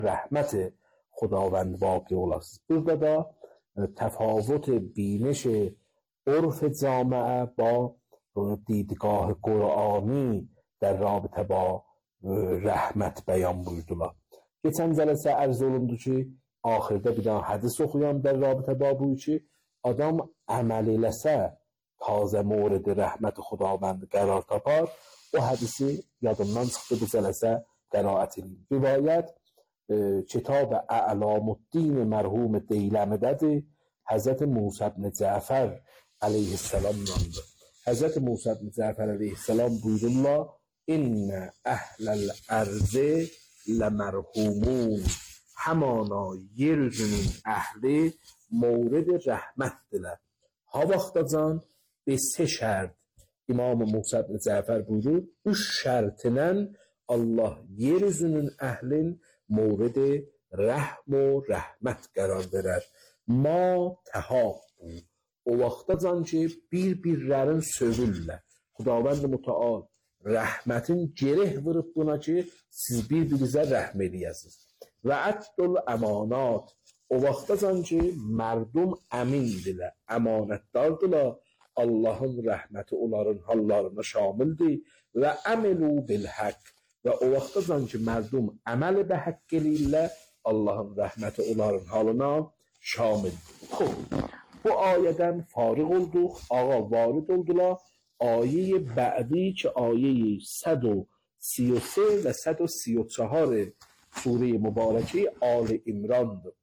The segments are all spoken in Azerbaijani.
rəhmət خداوند واقع olasınız. Burada da تفاوت بینش عرف جامعه با دیدگاه قرآنی در رابطه با rəhmət bəyan buyurdular. Keçən cələsə ərz olundu ki, axirdə bir dənə hədis oxuyan در رابطه با buyu ki, adam əməl eləsə tazə mورد rəhmət خداوند qərar tapar. O hədisi yadımdan çıxdı, bu cələsə qəraət edeyim. Rivayət کتاب اعلام الدین مرحوم دیلمی‌دədir. Həzrət Musa ibn Cəfər əleyhissalam nandı. Həzrət Musa ibn Cəfər əleyhissalam buyururlar: İnnə əhləl ərzi ləmərhumun. Həmana yer üzünün əhli mورد rəhmətdirlər. Ha vaxtacan به سه şərt İmam Musa ibn Cəfər buyurur, 3 şərtinlə Allah yer üzünün əhlin مورد رحم و رحمت قرار verər. Ma təhabbu. O vaxtacan ki, bir-birlərin sövürlər. Xudavənd mütəal rəhmətin gereh vurub buna ki, siz bir-birinizə rəhm edəyəsiniz. Və əddül əmanat. O vaxtacan ki, mərdum əmindirlər, əmanətdardırlar. Allahın rəhməti onların hallarına şamildir. Və əmilu bilhəq. Və o vaxtacan ki, mərdum əməl bə haqq eləyirlər, Allahın rəhməti onların halına şamildir. Bu ayədən fariq olduq, ağa varid oldular. Ayə bə'di ki, ayə 133 və 134 surə mübarəkə Ali İmrandır.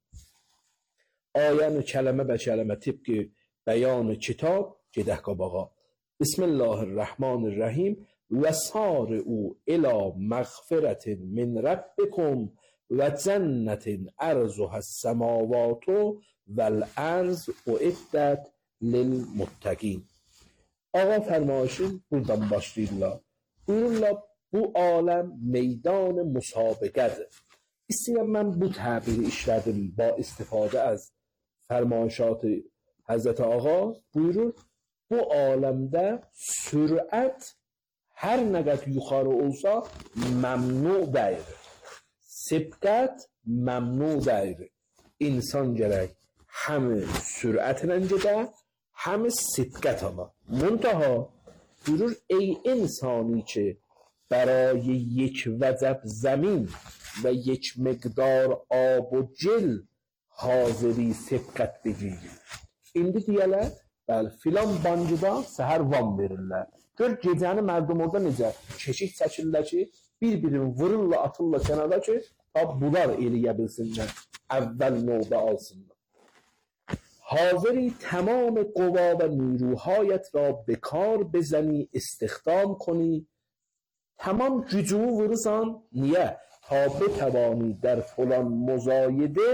Ayəni kələmə bə kələmə tibqi bəyan kitab gedək qabağa. Bismillahirrahmanirrahim. وَسَارِعُوا إِلَى مَغْفِرَةٍ مِّن رَبِّكُمْ وَجَنَّةٍ عَرْضُهَا السَّمَاوَاتُ وَالْأَرْضُ أُعِدَّتْ لِلْمُتَّقِينَ. Ağa fərmayışın buradan başlayırlar. Buyururlar, bu aləm meydan müsabiqədir. İstəyirəm mən bu təbiri işlədim ba istifadə az fərmayışatı Həzrət Ağa buyurur, bu aləmdə sürət hər nə qədər yuxarı olsa məmnu deyir. Sibqət məmnu deyir. İnsan gərək həm sürətlə gedə, həm sibqət ala. Muntaha buyurur, ey insانی که برای یک وجب زمین و یک مقدار آب و جل حاضری سبقت بگیر. İndi deyələr, bəli, filan bancıda səhər van verirlər. Gör gecəni mərdum orada necə keşik çəkirlər ki, bir-birini vururlar, atırlar kənara ki, bunlar eləyə bilsinlər, əvvəl növbə alsınlar. حاضری تمام قوا و نیروهایت را به کار بزنی استخدام کنی تمام gücünü vurursan niyə? تا بتوانی در فلان مزایده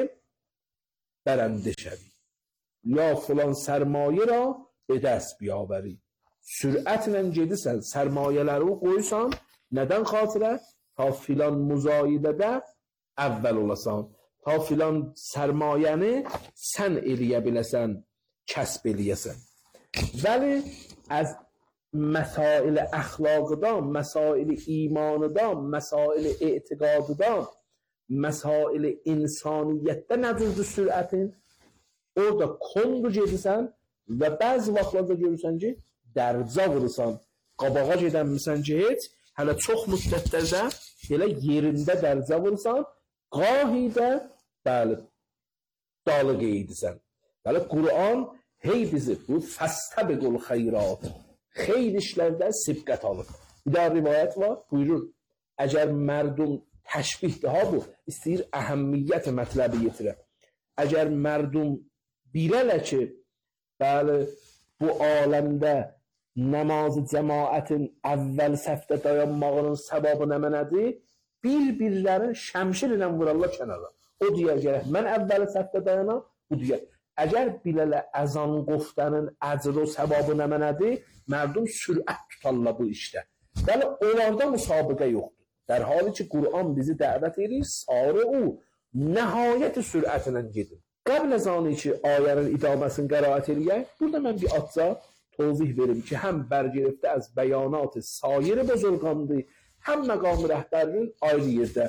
برنده شوی یا فلان سرمایه را به دست بیاوری. Sürətlə gedirsən, sərmayələri qoysan, nədən xatirə? Ta filan müzayidədə əvvəl olasan, ta filan sərmayəni sən eləyə biləsən, kəsb eləyəsən. Vəli az məsail əxlaqıdan, məsail imanıdan, məsail etiqadıdan, məsail insaniyyətdə nədirdir sürətin? Orada kondu gedirsən və bəzi vaxtlarda görürsən ki, dərca vurursan, qabağa gedənmirsən ki, heç, hələ çox müddətlərdə elə yerində dərca vurursan, qahi də, bəli, dalı qeydisən. Bəli, Qur'an hey bizi bu fəstəbiqul xeyrat, xeyr işlərdə sibqət alır. Bir daha rivayət var, buyurur, əgər mərdum təşbih daha bu, istəyir əhəmmiyyət mətləbi yetirə. Əgər mərdum bilələ ki, bəli, bu aləmdə namazı cəmaətin əvvəl səfdə dayanmağının səbabı nə mənədir? Bir-birlərin şəmşir ilə vurarlar kənara. O deyər gərək, mən əvvəl səfdə dayanam, bu deyər. Əgər bilələ əzan qoftənin əcr o səbabı nə mənədir? Mərdum sürət tutarlar bu işdə. Bəli, onlarda müsabiqə yoxdur. در حالی ki, Qur'an bizi dəvət edir, sarı o, nəhayət sürətlə gedir. Qəbl əzanı ki, ayənin idaməsini qəraət eləyək, burada mən bir atca توضیح verim ki, həm bərgirifdə az bəyanat sair buzurqandır, həm məqam rəhbərinin ayrı yerdə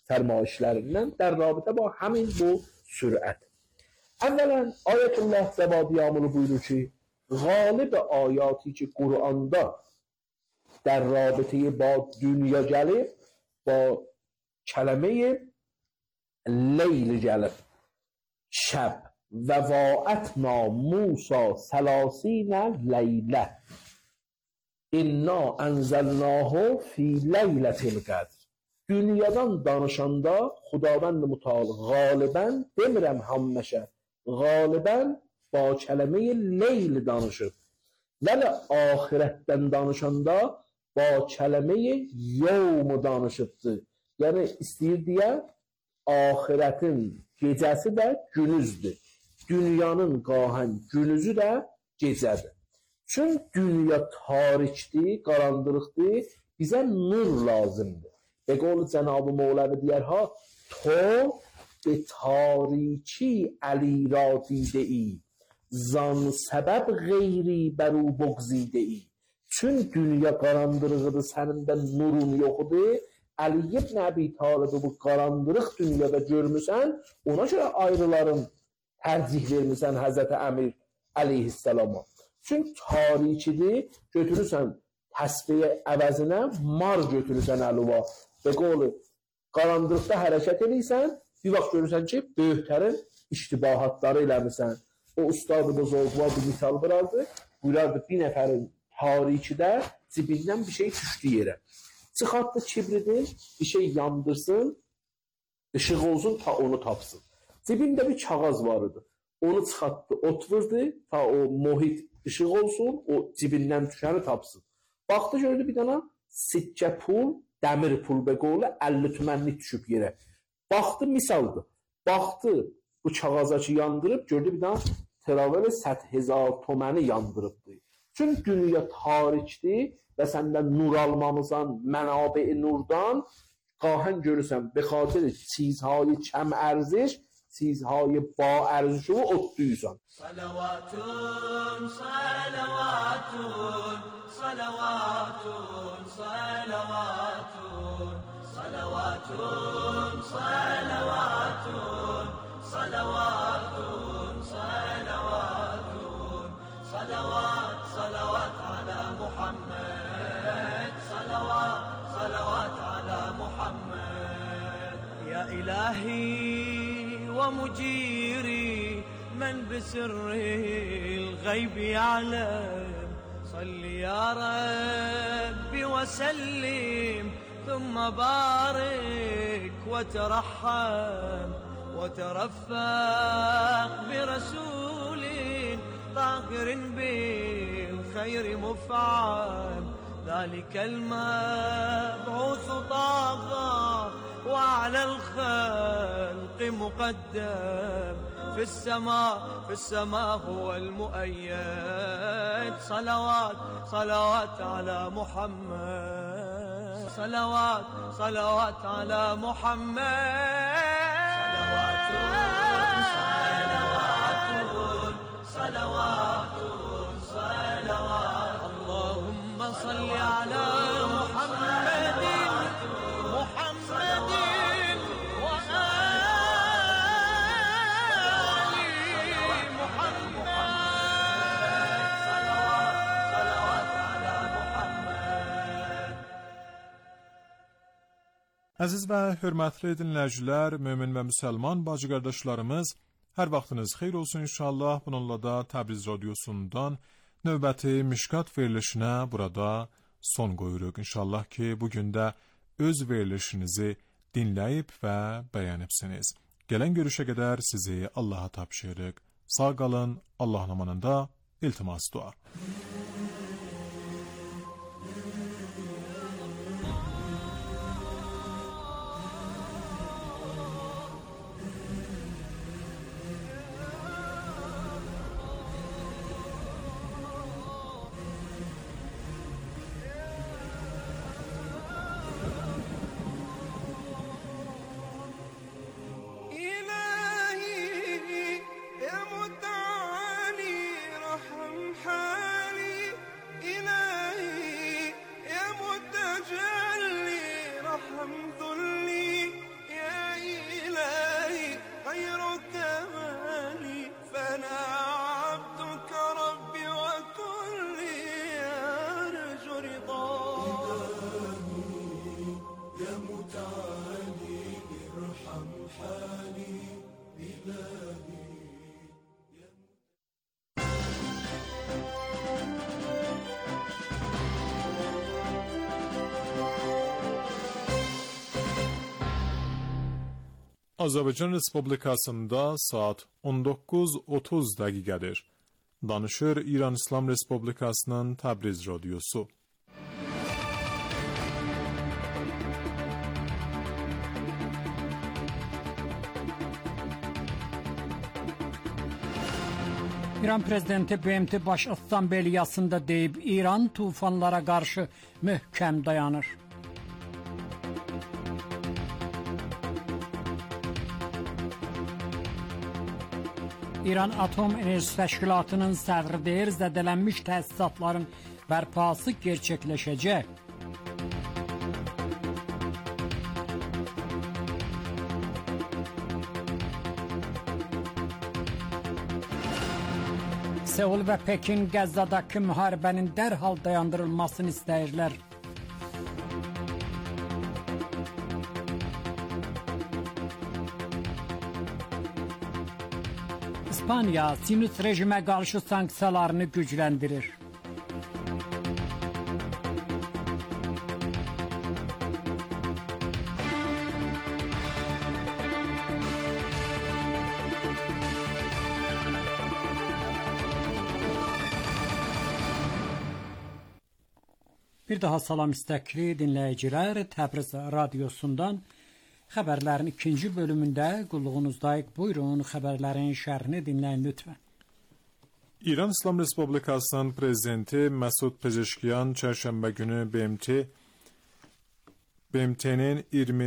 فرمایشlərindən در رابطه با همین bu sürət. Əvvələn, Ayətullah Zəvadiyamulu buyurur ki, غالب آیاتی که قرآنda در رابطه با dünya gəlib, با کلمه لیل gəlib. شب و واعتنا موسی 30 لیله انا انزلناه فی لیلة القدر. Dünyadan danışanda Xudavənd Mütəal qalibən, demirəm hamməşə, qalibən با kəlmə leyl danışıb. Vəli axirətdən danışanda با kəlmə yevm danışıbdır. Yəni istəyir deyə axirətin gecəsi də günüzdür. Dünyanın qahən günüzü də gecədir. Çünki dünya tarikdir, qaranlıqdır, bizə nur lazımdır. به قول جناب مولوی دیرها تو به تاریکی علی را دیده ای زان سبب غیری بر او بغزیده ای. چون dünya qaranlığıdır, sənin də nurun yoxudur. Ali ibn Əbi Talibi bu qaranlıq dünyada görmüsən, ona görə ayrıların tərcih vermirsən Həzrəti Əmir əleyhissalama. Çünki tarikidir, götürürsən təsbiyə əvəzinə mar götürürsən əluva. به قول qaranlıqda hərəkət edirsən, bir vaxt görürsən ki, böyüklərin iştibahatları eləmirsən. O ustad-ı buzurgvar bir misal bırakdı. Buyurardı bir nəfərin tarikidə cibindən bir şey düşdü yerə. Çıxartdı kibridi, bir şey yandırsın, ışıq olsun ta onu tapsın. Cibində bir kağız var idi. Onu çıxartdı, ot vurdu ta o muhit ışıq olsun, o cibindən düşəni tapsın. Baxdı gördü bir dana sikkə pul, dəmir pul be qolu 50 tümənlik düşüb yerə. Baxdı misaldı. Baxdı bu kağaza ki yandırıb gördü bir dana teravəli 100,000 tüməni yandırıbdı. Çünki dünya tarikdir və səndən nur almamızdan, mənabə-i nurdan qahən görürsən به خاطر چیزهای کم ارزش چیزهای با ارزش رو اتدویزن. صلواتون صلواتون صلواتون صلواتون صلواتون صلواتون صلواتون صلواتون صلوات صلوات على محمد صلوات صلوات على محمد. يا إلهي ومجيري من بسر الغيب يعلم صل يا ربي وسلم ثم بارك وترحم وترفق برسول طاهر بالخير مفعم ذلك المبعوث طاغى وعلى الخلق مقدم في السماء هو المؤيد. صلوات صلوات على محمد صلوات صلوات على محمد. صلوات صلوات اللهم صل على محمد محمد وآل محمد. صلوات على محمد. Əziz və hörmətli dinləyicilər, mömin və müsəlman bacı qardaşlarımız, hər vaxtınız xeyir olsun inşallah. Bununla da Təbriz radiosundan növbəti Mişkat verilişinə burada son qoyuruq. İnşallah ki, bugün də öz verilişinizi dinləyib və bəyənibsiniz. Gələn görüşə qədər sizi Allaha tapşırıq. Sağ qalın, Allahın amanında, iltimas dua. إلهي يا متعالي رحم حالي Azərbaycan Respublikasında saat 19:30 dəqiqədir. Danışır İran İslam Respublikasının Təbriz Radyosu. İran Prezidenti BMT Baş Assambleyasında deyib, İran tufanlara qarşı möhkəm dayanır. İran Atom Enerjisi Təşkilatının sədri deyir, zədələnmiş təsisatların bərpası gerçəkləşəcək. Seul və Pekin Qəzzadakı müharibənin dərhal dayandırılmasını istəyirlər. İspaniya Sinüs rejimə qarşı sanksiyalarını gücləndirir. Bir daha salam istəkli dinləyicilər, Təbriz Radyosundan xəbərlərin ikinci bölümündə qulluğunuzdayıq. Buyurun, xəbərlərin şərhini dinləyin lütfən. İran İslam Respublikasının prezidenti Məsud Pezeşkiyan çərşənbə günü BMT-nin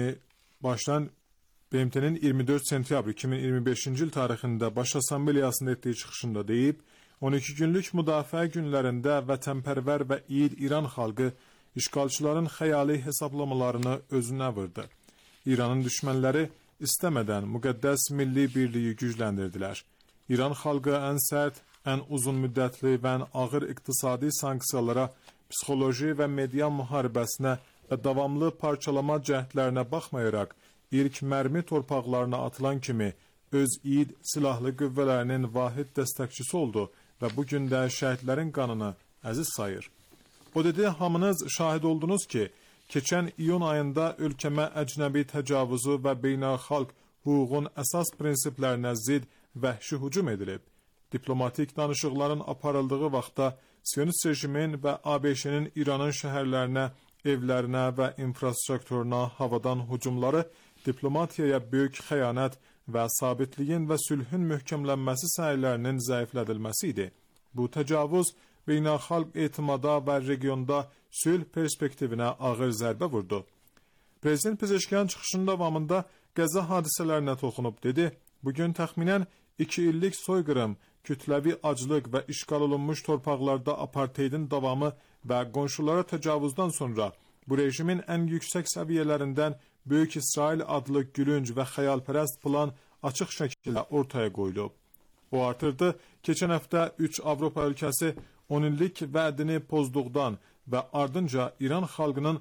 24 sentyabr 2025-ci il tarixində Baş Assambleyasında etdiyi çıxışında deyib, 12 günlük müdafiə günlərində vətənpərvər və igid İran xalqı işğalçıların xəyali hesablamalarını özünə vurdu. İranın düşmənləri istəmədən müqəddəs milli birliyi gücləndirdilər. İran xalqı ən sərt, ən uzun müddətli və ən ağır iqtisadi sanksiyalara, psixoloji və media müharibəsinə və davamlı parçalama cəhdlərinə baxmayaraq, ilk mərmi torpaqlarına atılan kimi öz igid silahlı qüvvələrinin vahid dəstəkçisi oldu və bugün də şəhidlərin qanını əziz sayır. O dedi, hamınız şahid oldunuz ki, keçən iyun ayında ölkəmə əcnəbi təcavüzü və beynəlxalq hüququn əsas prinsiplərinə zid vəhşi hücum edilib. Diplomatik danışıqların aparıldığı vaxtda Siyonist rejimin və ABŞ-nin İranın şəhərlərinə, evlərinə və infrastrukturuna havadan hücumları diplomatiyaya böyük xəyanət və sabitliyin və sülhün möhkəmlənməsi səylərinin zəiflədilməsi idi. Bu təcavüz beynəlxalq etimada və regionda sülh perspektivinə ağır zərbə vurdu. Prezident Pezeşkiyan çıxışının davamında Qəzza hadisələrinə toxunub dedi, bugün təxminən 2 illik soyqırım, kütləvi aclıq və işğal olunmuş torpaqlarda apartheidin davamı və qonşulara təcavüzdən sonra bu rejimin ən yüksək səviyyələrindən Böyük İsrail adlı gülünc və xəyalpərəst plan açıq şəkildə ortaya qoyulub. O artırdı, keçən həftə 3 Avropa ölkəsi 10 illik vədini pozduqdan və ardınca İran xalqının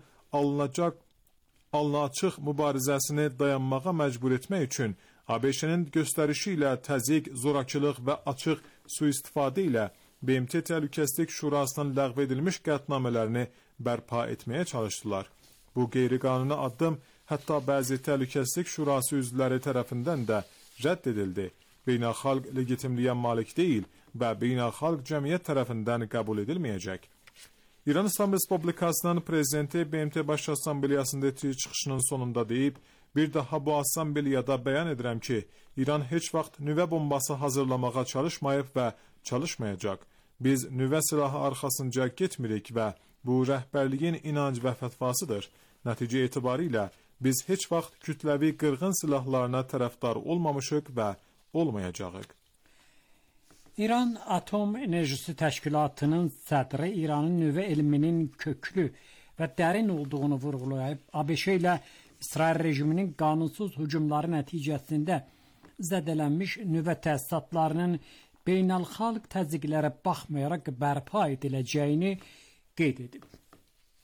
alnıaçıq mübarizəsini dayanmağa məcbur etmək üçün ABŞ-nin göstərişi ilə təzyiq, zorakılıq və açıq sui-istifadə ilə BMT Təhlükəsizlik Şurasının ləğv edilmiş qətnamələrini bərpa etməyə çalışdılar. Bu qeyri-qanuni addım hətta bəzi Təhlükəsizlik Şurası üzvləri tərəfindən də rədd edildi. Beynəlxalq legitimliyə malik deyil və beynəlxalq cəmiyyət tərəfindən qəbul edilməyəcək. İran İslam Respublikasının prezidenti BMT Baş Assambleyasında etdiyi çıxışının sonunda deyib, bir daha bu assambleyada bəyan edirəm ki, İran heç vaxt nüvə bombası hazırlamağa çalışmayıb və çalışmayacaq. Biz nüvə silahı arxasınca getmirik və bu rəhbərliyin inanc və fətvasıdır. Nəticə etibarilə biz heç vaxt kütləvi qırğın silahlarına tərəfdar olmamışıq və olmayacağıq. İran Atom Enerjisi Təşkilatının sədri İranın nüvə elminin köklü və dərin olduğunu vurğulayıb, ABŞ ilə İsrail rejiminin qanunsuz hücumları nəticəsində zədələnmiş nüvə təsisatlarının beynəlxalq təzyiqlərə baxmayaraq bərpa ediləcəyini qeyd edib.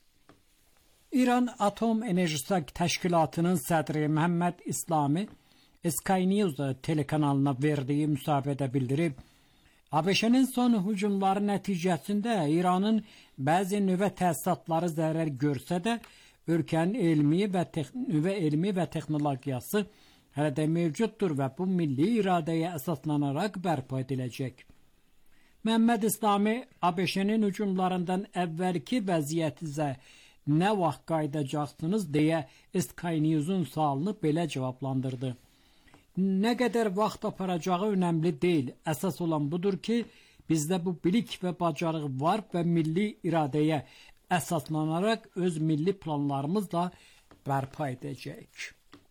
İran Atom Enerjisi Təşkilatının sədri Məhəmməd İslami Sky News telekanalına verdiyi müsahibədə bildirib. ABŞ-nin son hücumları nəticəsində İranın bəzi nüvə təsisatları zərər görsə də, ölkənin nüvə elmi və texnologiyası hələ də mövcuddur və bu milli iradəyə əsaslanaraq bərpa ediləcək. Məhəmməd İslami ABŞ-nin hücumlarından əvvəlki vəziyyətinizə nə vaxt qayıdacaqsınız deyə Sky News-un sualını belə cavablandırdı. Nə qədər vaxt aparacağı önəmli deyil. Əsas olan budur ki, bizdə bu bilik və bacarıq var və milli iradəyə əsaslanaraq öz milli planlarımızla bərpa edəcəyik.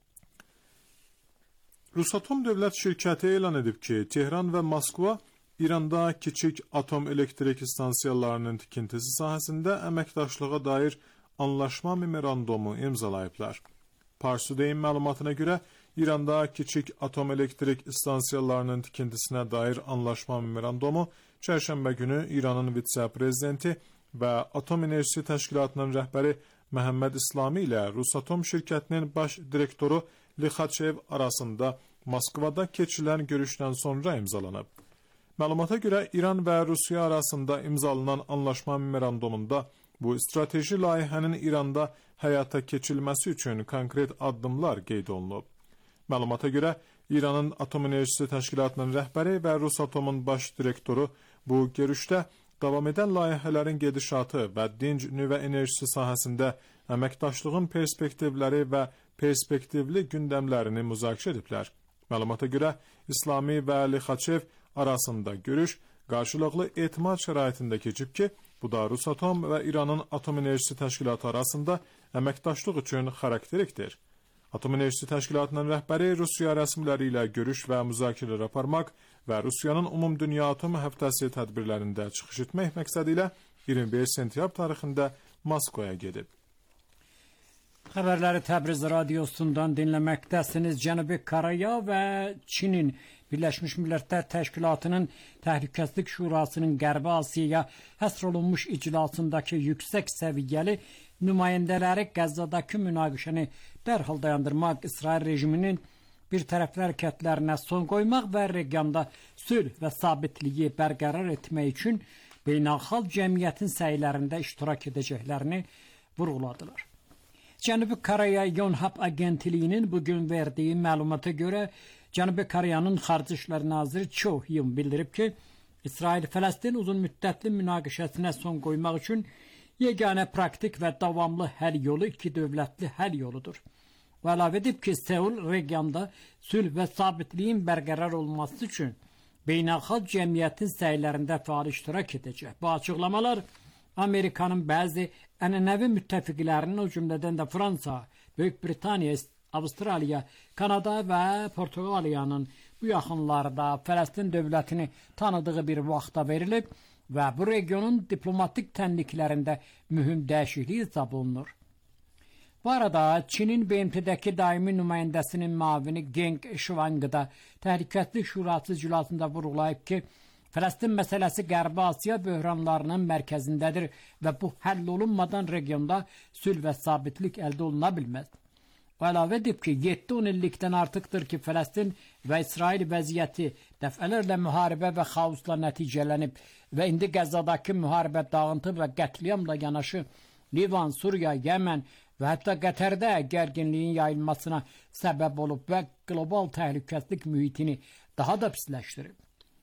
Rusatom dövlət şirkəti elan edib ki, Tehran və Moskva İranda kiçik atom elektrik stansiyalarının tikintisi sahəsində əməkdaşlığa dair anlaşma memorandumu imzalayıblar. Pars Today-in məlumatına görə İranda kiçik atom elektrik stansiyalarının tikintisinə dair anlaşma memorandumu çərşənbə günü İranın vitse-prezidenti və Atom Enerjisi Təşkilatının rəhbəri Məhəmməd İslami ilə Rusatom şirkətinin baş direktoru Lixaçev arasında Moskvada keçilən görüşdən sonra imzalanıb. Məlumata görə İran və Rusiya arasında imzalanan anlaşma memorandumunda bu strateji layihənin İranda həyata keçirilməsi üçün konkret addımlar qeyd olunub. Məlumata görə İranın Atom Enerjisi Təşkilatının rəhbəri və Rusatomun baş direktoru bu görüşdə davam edən layihələrin gedişatı və dinc nüvə enerjisi sahəsində əməkdaşlığın perspektivləri və perspektivli gündəmlərini müzakirə ediblər. Məlumata görə İslami və Lixaçev arasında görüş qarşılıqlı etimad şəraitində keçib ki, bu da Rusatom və İranın Atom Enerjisi Təşkilatı arasında əməkdaşlıq üçün xarakterikdir. Atom Enerjisi Təşkilatının rəhbəri Rusiya rəsmiləri ilə görüş və müzakirələr aparmaq və Rusiyanın Umumdünya Atom Həftəsi tədbirlərində çıxış etmək məqsədi ilə 21 sentyabr tarixində Moskvaya gedib. Xəbərləri Təbriz radiosundan dinləməkdəsiniz. Cənubi Koreya və Çinin Birləşmiş Millətlər Təşkilatının Təhlükəsizlik Şurasının Qərbi Asiyaya həsr olunmuş iclasındakı yüksək səviyyəli nümayəndələri Qəzzadakı münaqişəni dərhal dayandırmaq, İsrail rejiminin bir tərəfli hərəkətlərinə son qoymaq və regionda sülh və sabitliyi bərqərar etmək üçün beynəlxalq cəmiyyətin səylərində iştirak edəcəklərini vurğuladılar. Cənubi Koreya Yonhap agentliyinin bugün verdiyi məlumata görə Cənubi Koreyanın Xarici İşlər Naziri Cho Hyun bildirib ki, İsrail-Fələstin uzun müddətli münaqişəsinə son qoymaq üçün yeganə praktik və davamlı həll yolu iki dövlətli həll yoludur. Və əlavə edib ki, Seul regionda sülh və sabitliyin bərqərar olması üçün beynəlxalq cəmiyyətin səylərində fəal iştirak edəcək. Bu açıqlamalar Amerikanın bəzi ənənəvi müttəfiqlərinin, o cümlədən də Fransa, Böyük Britaniya, Avstraliya, Kanada və Portuqaliyanın bu yaxınlarda Fələstin dövlətini tanıdığı bir vaxtda verilib və bu regionun diplomatik tənliklərində mühüm dəyişiklik hesab olunur. Bu arada Çinin BMT-dəki daimi nümayəndəsinin müavini Geng Shuang da Təhlükəsizlik Şurası iclasında vurğulayıb ki, Fələstin məsələsi Qərbi Asiya böhranlarının mərkəzindədir və bu həll olunmadan regionda sülh və sabitlik əldə oluna bilməz. O əlavə edib ki, 7-10 illikdən artıqdır ki, Fələstin və İsrail vəziyyəti dəfələrlə müharibə və xaosla nəticələnib və indi Qəzzadakı müharibə, dağıntı və qətliamla yanaşı Livan, Suriya, Yəmən və hətta Qətərdə gərginliyin yayılmasına səbəb olub və qlobal təhlükəsizlik mühitini daha da pisləşdirib.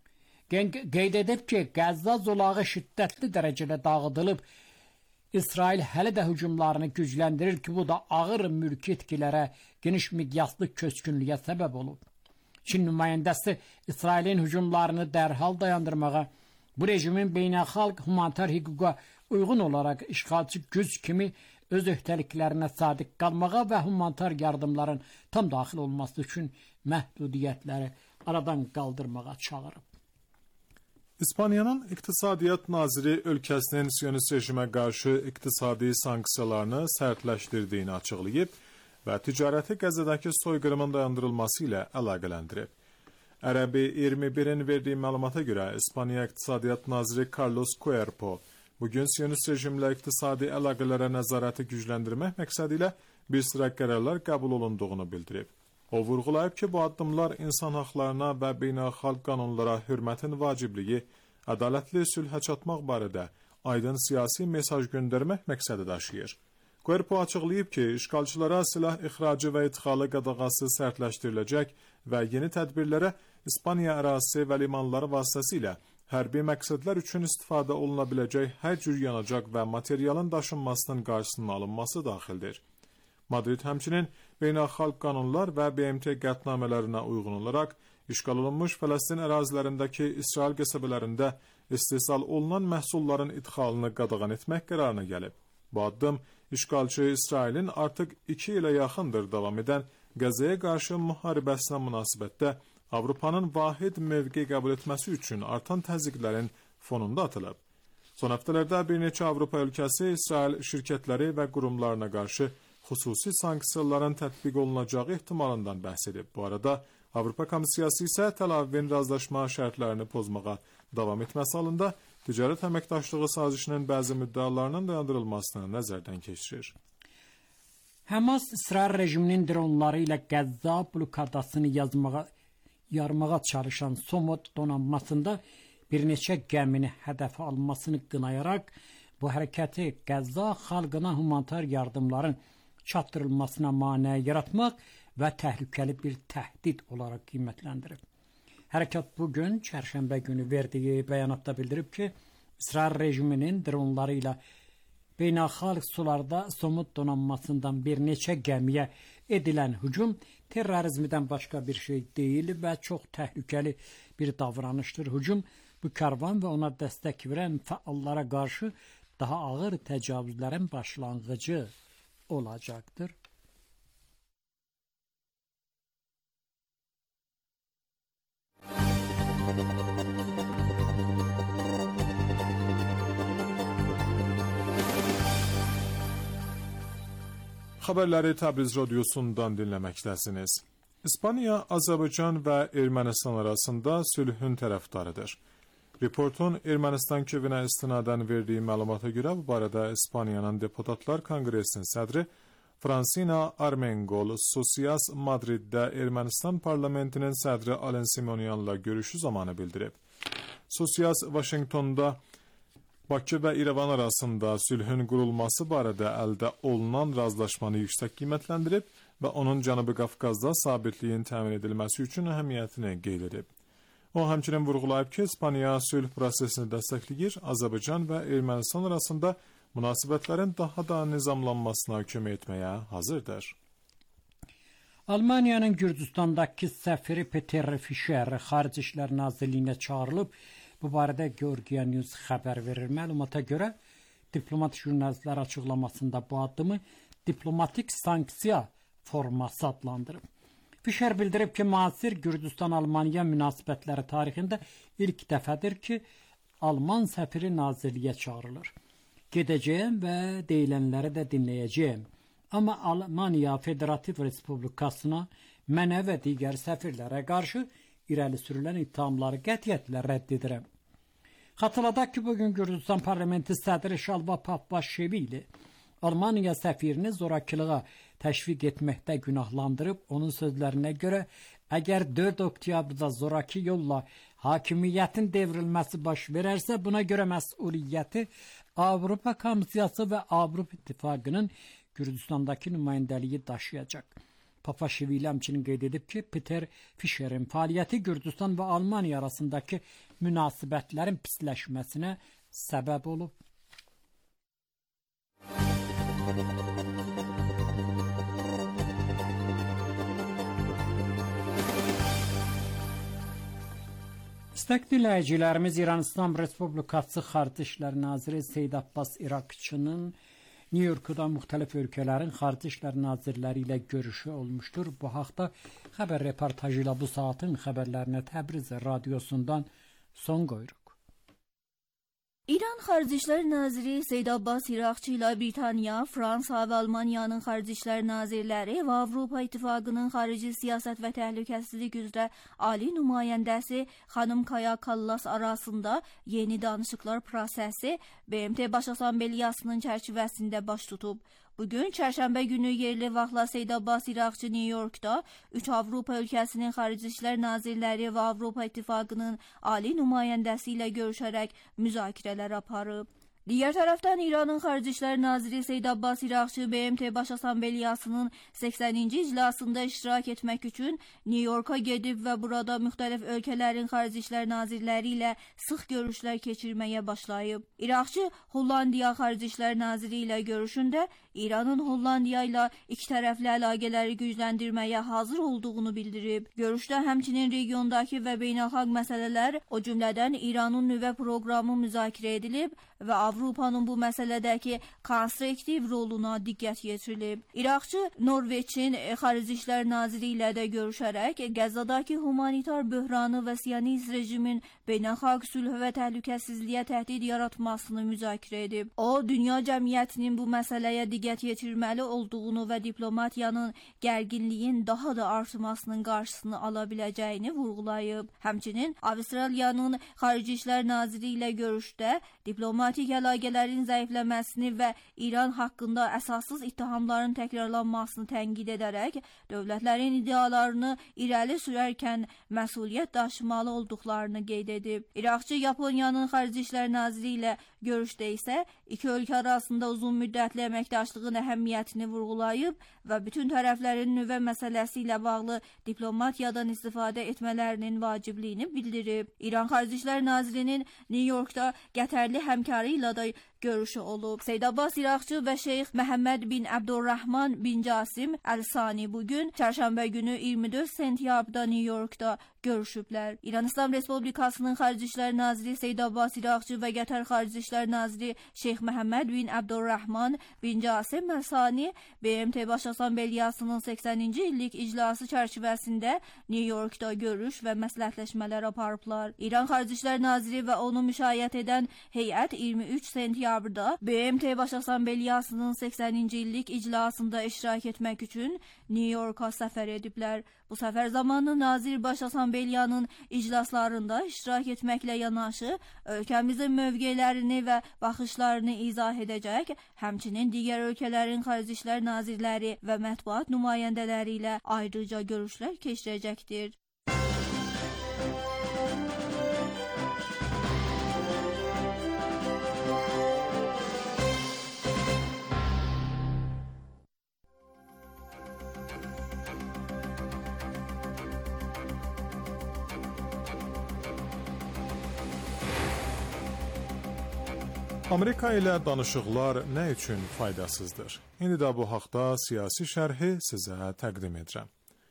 Qeyd edib ki, Qəzza zolağı şiddətli dərəcədə dağıdılıb, İsrail hələ də hücumlarını gücləndirir ki, bu da ağır mülki itkilərə, geniş miqyaslı köçkünlüyə səbəb olub. Çin nümayəndəsi İsrailin hücumlarını dərhal dayandırmağa, bu rejimin beynəlxalq humanitar hüquqa uyğun olaraq işğalçı güc kimi öz öhdəliklərinə sadiq qalmağa və humanitar yardımların tam daxil olması üçün məhdudiyyətləri aradan qaldırmağa çağırıb. İspaniyanın İqtisadiyyat Naziri ölkəsinin Siyonist rejimə qarşı iqtisadi sanksiyalarını sərtləşdirdiyini açıqlayıb və ticarəti Qəzzadakı soyqırımın dayandırılması ilə əlaqələndirib. Ərəbi 21-in verdiyi məlumata görə İspaniya İqtisadiyyat Naziri Carlos Cuerpo bugün Siyonist rejimlə iqtisadi əlaqələrə nəzarəti gücləndirmək məqsədi ilə bir sıra qərarlar qəbul olunduğunu bildirib. O vurğulayıb ki, bu addımlar insan haqlarına və beynəlxalq qanunlara hörmətin vacibliyi, ədalətli sülhə çatmaq barədə aydın siyasi mesaj göndərmək məqsədi daşıyır. Guerpo açıqlayıb ki, işğalçılara silah ixracı və idxalı qadağası sərtləşdiriləcək və yeni tədbirlərə İspaniya ərazisi və limanları vasitəsilə hərbi məqsədlər üçün istifadə oluna biləcək hər cür yanacaq və materialın daşınmasının qarşısının alınması daxildir. Madrid həmçinin beynəlxalq qanunlar və BMT qətnamələrinə uyğun olaraq işğal olunmuş Fələstin ərazilərindəki İsrail qəsəbələrində istehsal olunan məhsulların idxalını qadağan etmək qərarına gəlib. Bu addım işğalçı İsrailin artıq 2 ilə yaxındır davam edən Qəzzəyə qarşı müharibəsinə münasibətdə Avropanın vahid mövqe qəbul etməsi üçün artan təzyiqlərin fonunda atılıb. Son həftələrdə bir neçə Avropa ölkəsi İsrail şirkətləri və qurumlarına qarşı xüsusi sanksiyaların tətbiq olunacağı ehtimalından bəhs edib. Bu arada Avropa Komissiyası isə Tel Avivin razılaşma şərtlərini pozmağa davam etməsi halında ticarət əməkdaşlığı sazişinin bəzi müddəalarının dayandırılmasını nəzərdən keçirir. Hamas İsrail rejiminin dronları ilə Qəzza blokadasını yarmağa çalışan Somot donanmasında bir neçə gəmini hədəfə almasını qınayaraq bu hərəkəti Qəzza xalqına humanitar yardımların çatdırılmasına mane yaratmaq və təhlükəli bir təhdid olaraq qiymətləndirib. Hərəkat bugün çərşənbə günü verdiyi bəyanatda bildirib ki, İsrail rejiminin dronları ilə beynəlxalq sularda Somot donanmasından bir neçə gəmiyə edilən hücum terrorizmdən başqa bir şey deyil və çox təhlükəli bir davranışdır. Hücum bu karvan və ona dəstək verən fəallara qarşı daha ağır təcavüzlərin başlanğıcı olacaqdır. Xəbərləri Təbriz radiosundan dinləməkdəsiniz. İspaniya, Azərbaycan və Ermənistan arasında sülhün tərəfdarıdır. Reportun Ermənistan kevinə istinadən verdiyi məlumata görə bu barədə İspaniyanın Deputatlar Konqresinin sədri Francina Armengol Sosias Madriddə Ermənistan parlamentinin sədri Alen Simonyanla görüşü zamanı bildirib. Sosias Vaşinqtonda Bakı və İrəvan arasında sülhün qurulması barədə əldə olunan razılaşmanı yüksək qiymətləndirib və onun Cənubi Qafqazda sabitliyin təmin edilməsi üçün əhəmiyyətini qeyd edib. O həmçinin vurğulayıb ki, İspaniya sülh prosesini dəstəkləyir, Azərbaycan və Ermənistan arasında münasibətlərin daha da nizamlanmasına kömək etməyə hazırdır. Almaniyanın Gürcüstandakı səfiri Peter Fischer Xarici İşlər Nazirliyinə çağırılıb. Bu barədə Georgia News xəbər verir. Məlumata görə diplomat jurnalistlər açıqlamasında bu addımı diplomatik sanksiya forması adlandırıb. Fischer bildirib ki, müasir Gürcüstan-Almaniya münasibətləri tarixində ilk dəfədir ki, Alman səfiri nazirliyə çağırılır. Gedəcəyəm və deyilənləri də dinləyəcəyəm. Amma Almaniya Federativ Respublikasına, mənə və digər səfirlərə qarşı irəli sürülən ittihamları qətiyyətlə rədd edirəm. Xatırladaq ki, bugün Gürcüstan parlamenti sədri Şalva Papaşvili Almaniya səfirini zorakılığa təşviq etməkdə günahlandırıb. Onun sözlərinə görə, əgər 4 oktyabrda zoraki yolla hakimiyyətin devrilməsi baş verərsə, buna görə məsuliyyəti Avropa Komissiyası və Avropa İttifaqının Gürcüstandakı nümayəndəliyi daşıyacaq. Papaşvili həmçinin qeyd edib ki, Peter Fischer'in fəaliyyəti Gürcüstan və Almaniya arasındakı münasibətlərin pisləşməsinə səbəb olub. İstəkli dinləyicilərimiz, İran İslam Respublikası Xarici İşlər Naziri Seyid Abbas İraqçının New York'da müxtəlif ölkələrin Xarici İşlər Nazirləri ilə görüşü olmuşdur. Bu haqda xəbər reportajı ilə bu saatin xəbərlərinə Təbriz radiosundan son qoyuruq. İran Xarici İşlər Naziri Seyid Abbas İraqçı ilə Britaniya, Fransa və Almaniyanın Xarici İşlər Nazirləri və Avropa İttifaqının Xarici Siyasət və Təhlükəsizlik üzrə Ali nümayəndəsi xanım Kaya Kallas arasında yeni danışıqlar prosesi BMT Baş Assambleyasının çərçivəsində baş tutub. Bu Bugün çərşənbə günü yerli vaxtla Seyid Abbas İraqçı New York'da 3 Avropa ülkəsinin Xarici İşlər Nazirləri və Avropa İttifaqının ali nümayəndəsi ilə görüşərək müzakirələr aparıb. Digər tərəfdən İranın Xarici İşlər Naziri Seyid Abbas İraqçı BMT Baş Assambleyasının 80-ci iclasında iştirak etmək üçün New York'a gedib və burada müxtəlif ölkələrin Xarici İşlər Nazirləri ilə sıx görüşlər keçirməyə başlayıb. İraqçı Hollandiya Xarici İşlər Naziri ilə görüşündə İranın Hollandiya ilə ikitərəfli əlaqələri gücləndirməyə hazır olduğunu bildirib. Görüşdə həmçinin regiondakı və beynəlxalq məsələlər, o cümlədən İranın nüvə proqramı müzakirə edilib və Avropanın bu məsələdəki konstruktiv roluna diqqət yetirilib. İraqçı Norveçin Xarici İşlər Naziri ilə də görüşərək Qəzzadakı humanitar böhranı və Siyonist rejimin beynəlxalq sülh və təhlükəsizliyə təhdid yaratmasını müzakirə edib. O, dünya cəmiyyətinin bu məsələyə diqqət yetirməli olduğunu və diplomatiyanın gərginliyin daha da artmasının qarşısını ala biləcəyini vurğulayıb. Həmçinin Avstraliyanın Xarici İşlər Naziri ilə görüşdə diplomatik əlaqələrin zəifləməsini və İran haqqında əsassız ittihamların təkrarlanmasını tənqid edərək, dövlətlərin iddialarını irəli sürərkən məsuliyyət daşımalı olduqlarını qeyd edib. İraqçı Yaponiyanın Xarici İşlər Naziri ilə görüşdə isə iki ölkə arasında uzun müddətli əməkdaşlığın əhəmiyyətini vurğulayıb və bütün tərəflərin nüvə məsələsi ilə bağlı diplomatiyadan istifadə etmələrinin vacibliyini bildirib. İran Xarici İşlər Nazirinin New York'da Qətərli həmkarı ilə da görüşü olub. Seyid Abbas İraqçı və Şeyx Məhəmməd bin Abdurrahman bin Casim Əl-Sani bugün çərşənbə günü 24 sentyabrda New York'da görüşüblər. İran İslam Respublikasının Xarici İşlər Naziri Seyid Abbas İraqçı və Qətər Xarici İşlər Naziri Şeyx Məhəmməd bin Abdurrahman bin Casim Əl-Sani BMT Baş Assambleyasının 80-ci illik iclası çərçivəsində New York'da görüş və məsləhətləşmələr aparıblar. İran Xarici İşlər Naziri və onu müşayiət edən heyət 23 sentyabrda BMT Baş Assambleyasının 80-ci illik iclasında iştirak etmək üçün New York'a səfər ediblər. Bu səfər zamanı Nazir Baş Assambleyanın iclaslarında iştirak etməklə yanaşı, ölkəmizin mövqelərini və baxışlarını izah edəcək, həmçinin digər ölkələrin Xarici İşlər Nazirləri və mətbuat nümayəndələri ilə ayrıca görüşlər keçirəcəkdir. Amerika ilə danışıqlar nə üçün faydasızdır? İndi də bu haqda siyasi şərhi sizə təqdim edirəm.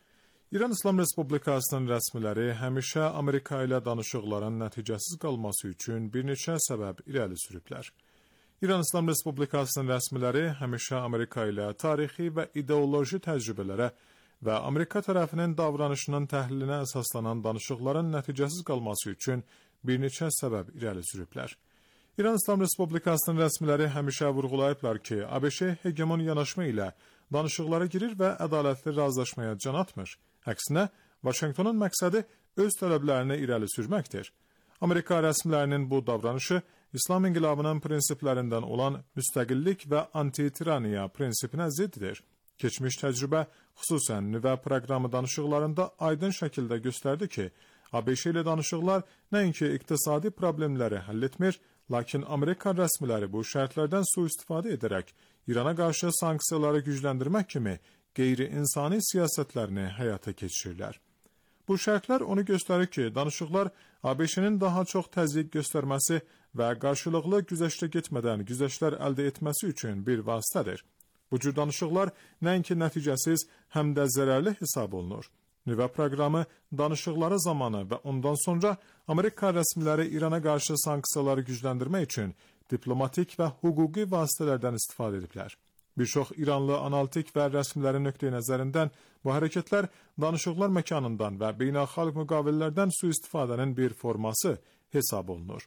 İran İslam Respublikasının rəsmiləri həmişə Amerika ilə danışıqların nəticəsiz qalması üçün bir neçə səbəb irəli sürüblər. İran İslam Respublikasının rəsmiləri həmişə Amerika ilə tarixi və ideoloji təcrübələrə və Amerika tərəfinin davranışının təhlilinə əsaslanan danışıqların nəticəsiz qalması üçün bir neçə səbəb irəli sürüblər. İran İslam Respublikasının rəsmiləri həmişə vurğulayıblar ki, ABŞ hegemon yanaşma ilə danışıqlara girir və ədalətli razılaşmaya can atmır. Əksinə, Vaşinqtonun məqsədi öz tələblərini irəli sürməkdir. Amerika rəsmilərinin bu davranışı İslam inqilabının prinsiplərindən olan müstəqillik və anti-tiraniya prinsipinə ziddir. Keçmiş təcrübə, xüsusən nüvə proqramı danışıqlarında aydın şəkildə göstərdi ki, ABŞ ilə danışıqlar nəinki iqtisadi problemləri həll etmir, lakin Amerika rəsmiləri bu şərtlərdən sui-istifadə edərək İrana qarşı sanksiyaları gücləndirmək kimi qeyri-insani siyasətlərini həyata keçirirlər. Bu şərtlər onu göstərir ki, danışıqlar ABŞ-nin daha çox təzyiq göstərməsi və qarşılıqlı güzəştə getmədən güzəştlər əldə etməsi üçün bir vasitədir. Bu cür danışıqlar nəinki nəticəsiz, həm də zərərli hesab olunur. Nüvə proqramı danışıqları zamanı və ondan sonra Amerika rəsmiləri İrana qarşı sanksiyaları gücləndirmək üçün diplomatik və hüquqi vasitələrdən istifadə ediblər. Bir çox İranlı analitik və rəsmilərin nöqteyi nəzərindən bu hərəkətlər danışıqlar məkanından və beynəlxalq müqavilələrdən sui-istifadənin bir forması hesab olunur.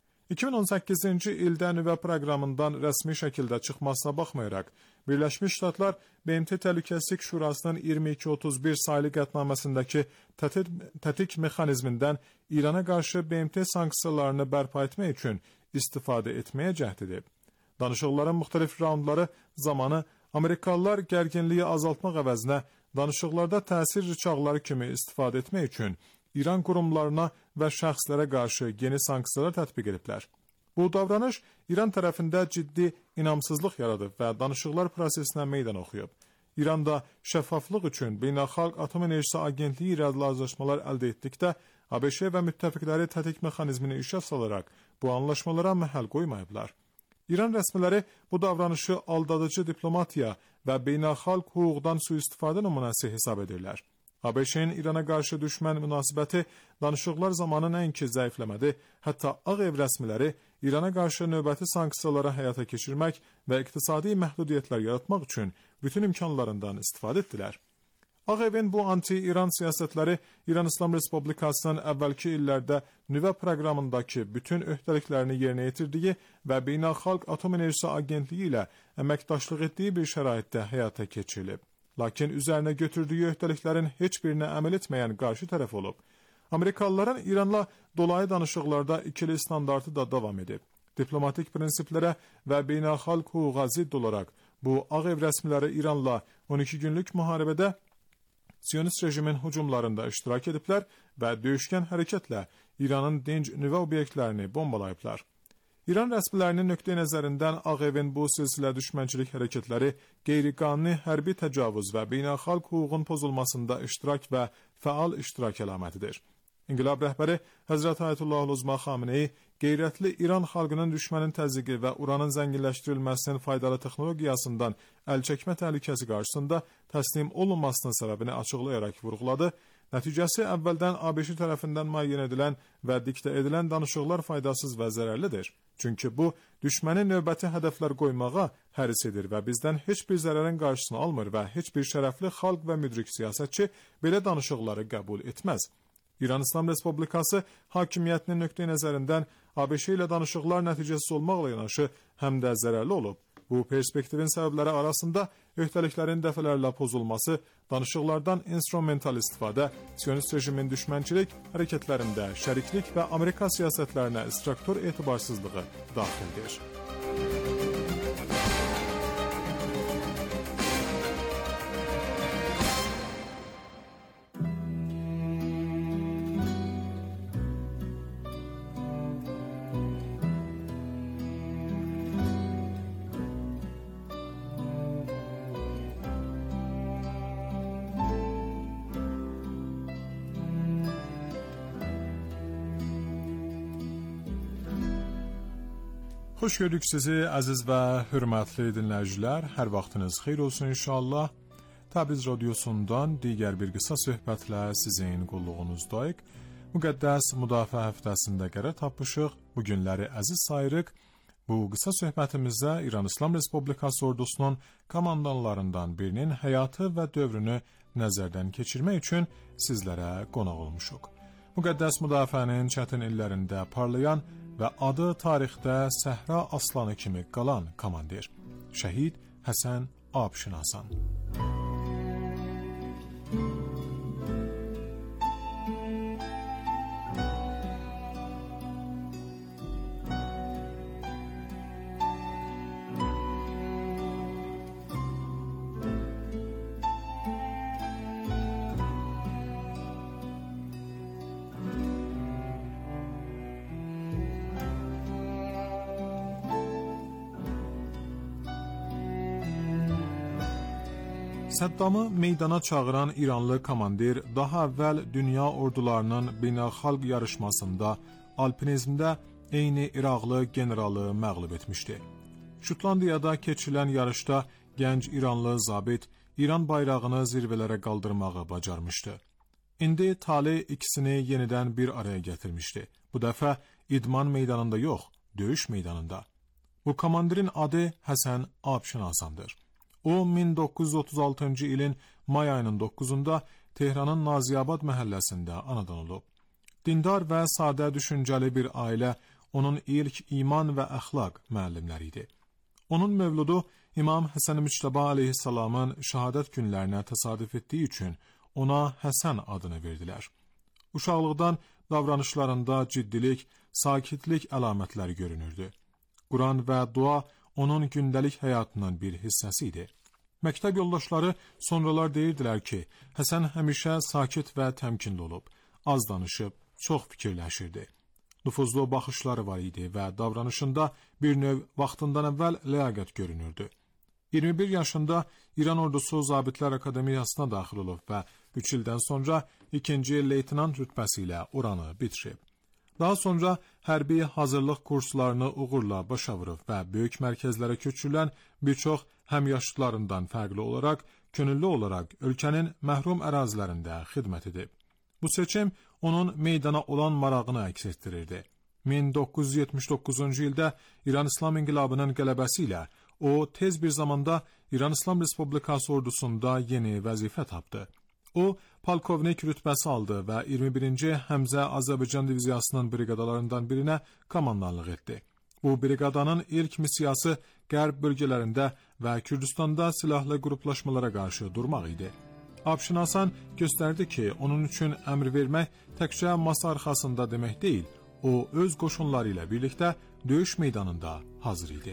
2018-ci ildə nüvə proqramından rəsmi şəkildə çıxmasına baxmayaraq, Birləşmiş Ştatlar BMT Təhlükəsizlik Şurasının 2231 saylı qətnaməsindəki tətik mexanizmindən İrana qarşı BMT sanksiyalarını bərpa etmək üçün istifadə etməyə cəhd edib. Danışıqların müxtəlif raundları zamanı Amerikalılar gərginliyi azaltmaq əvəzinə danışıqlarda təsir rıçaqları kimi istifadə etmək üçün İran qurumlarına və şəxslərə qarşı yeni sanksiyalar tətbiq ediblər. Bu davranış İran tərəfində ciddi inamsızlıq yaradıb və danışıqlar prosesinə meydan oxuyub. İranda şəffaflıq üçün Beynəlxalq Atom Enerjisi Agentliyi ilə razılaşmalar əldə etdikdə, ABŞ və müttəfiqləri tətik mexanizmini işə salaraq bu anlaşmalara məhəl qoymayıblar. İran rəsmiləri bu davranışı aldadıcı diplomatiya və beynəlxalq hüquqdan sui-istifadə nümunəsi hesab edirlər. ABŞ-in İrana qarşı düşmən münasibəti danışıqlar zamanı nəinki zəifləmədi, hətta Ağ Ev rəsmiləri İrana qarşı növbəti sanksiyalara həyata keçirmək və iqtisadi məhdudiyyətlər yaratmaq üçün bütün imkanlarından istifadə etdilər. Ağ Evin bu anti-İran siyasətləri İran İslam Respublikasının əvvəlki illərdə nüvə proqramındakı bütün öhdəliklərini yerinə yetirdiyi və Beynəlxalq Atom Enerjisi Agentliyi ilə əməkdaşlıq etdiyi bir şəraitdə həyata keçirilib. Lakin üzərinə götürdüyü öhdəliklərin heç birinə əməl etməyən qarşı tərəf olub. Amerikalıların İranla dolayı danışıqlarda ikili standartı da davam edib. Diplomatik prinsiplərə və beynəlxalq hüquqa zidd olaraq bu Ağ Ev rəsmiləri İranla 12 günlük müharibədə Siyonist rejimin hücumlarında iştirak ediblər və döyüşkən hərəkətlə İranın dinc nüvə obyektlərini bombalayıblar. İran rəsmilərinin nöqteyi nəzərindən Ağ Evin bu silsilə düşmənçilik hərəkətləri qeyri-qanuni hərbi təcavüz və beynəlxalq hüququn pozulmasında iştirak və fəal iştirak əlamətidir. İnqilab rəhbəri Həzrət Ayətullah Uzma Xameneyi qeyrətli İran xalqının düşmənin təzyiqi və uranın zənginləşdirilməsinin faydalı texnologiyasından əl çəkmə təhlükəsi qarşısında təslim olunmasının səbəbini açıqlayaraq vurğuladı. Nəticəsi əvvəldən ABŞ tərəfindən müəyyən edilən və diktə edilən danışıqlar faydasız və zərərlidir. Çünki bu, düşməni növbəti hədəflər qoymağa həris edir və bizdən heç bir zərərin qarşısını almır və heç bir şərəfli xalq və müdrik siyasətçi belə danışıqları qəbul etməz. İran İslam Respublikası hakimiyyətinin nöqteyi nəzərindən ABŞ ilə danışıqlar nəticəsiz olmaqla yanaşı həm də zərərli olub. Bu perspektivin səbəbləri arasında öhdəliklərin dəfələrlə pozulması, danışıqlardan instrumental istifadə, Siyonist rejimin düşmənçilik hərəkətlərində şəriklik və Amerika siyasətlərinə istiraktor etibarsızlığı daxildir. Xoş gördük sizi əziz və hörmətli dinləyicilər. Hər vaxtınız xeyir olsun inşallah. Təbriz radiosundan digər bir qısa söhbətlə sizin qulluğunuzdayıq. Müqəddəs müdafiə həftəsində qərər tapmışıq. Bu günləri əziz sayırıq. Bu qısa söhbətimizdə İran İslam Respublikası ordusunun komandanlarından birinin həyatı və dövrünü nəzərdən keçirmək üçün sizlərə qonaq olmuşuq. Müqəddəs müdafiənin çətin illərində parlayan və adı tarixdə Səhra Aslanı kimi qalan komandir, şəhid Həsən Abşinasan. Səddamı meydana çağıran İranlı komandir daha əvvəl dünya ordularının beynəlxalq yarışmasında alpinizmdə eyni İraqlı generalı məğlub etmişdi. Şotlandiyada keçirilən yarışda gənc İranlı zabit İran bayrağını zirvələrə qaldırmağı bacarmışdı. İndi tale ikisini yenidən bir araya gətirmişdi. Bu dəfə idman meydanında yox, döyüş meydanında. Bu komandirin adı Həsən Abşinasandır. O, 1936-cı ilin may ayının 9-unda Tehranın Naziyabad məhəlləsində anadan olub. Dindar və sadə düşüncəli bir ailə onun ilk iman və əxlaq müəllimləri idi. Onun mövludu İmam Həsən Müçtəba aleyhissalamın şəhadət günlərinə təsadüf etdiyi üçün ona Həsən adını verdilər. Uşaqlıqdan davranışlarında ciddilik, sakitlik əlamətləri görünürdü. Quran və dua onun gündəlik həyatının bir hissəsi idi. Məktəb yoldaşları sonralar deyirdilər ki, Həsən həmişə sakit və təmkinli olub, az danışıb, çox fikirləşirdi. Nüfuzlu baxışları var idi və davranışında bir növ vaxtından əvvəl ləyaqət görünürdü. 21 yaşında İran ordusu Zabitlər Akademiyasına daxil olub və 3 ildən sonra 2-ci leytenant rütbəsi ilə oranı bitirib. Daha sonra hərbi hazırlıq kurslarını uğurla başa vurub və böyük mərkəzlərə köçürülən bir çox həmyaşıtlarından fərqli olaraq, könüllü olaraq ölkənin məhrum ərazilərində xidmət edib. Bu seçim onun meydana olan marağını əks etdirirdi. 1979-cu ildə İran İslam İnqilabının qələbəsi ilə o tez bir zamanda İran İslam Respublikası ordusunda yeni vəzifə tapdı. O, polkovnik rütbəsi aldı və 21-ci Həmzə Azərbaycan diviziyasının briqadalarından birinə komandanlıq etdi. Bu briqadanın ilk missiyası qərb bölgələrində və Kürdistanda silahlı qruplaşmalara qarşı durmaq idi. Abşinasan göstərdi ki, onun üçün əmr vermək təkcə masa arxasında demək deyil, o öz qoşunları ilə birlikdə döyüş meydanında hazır idi.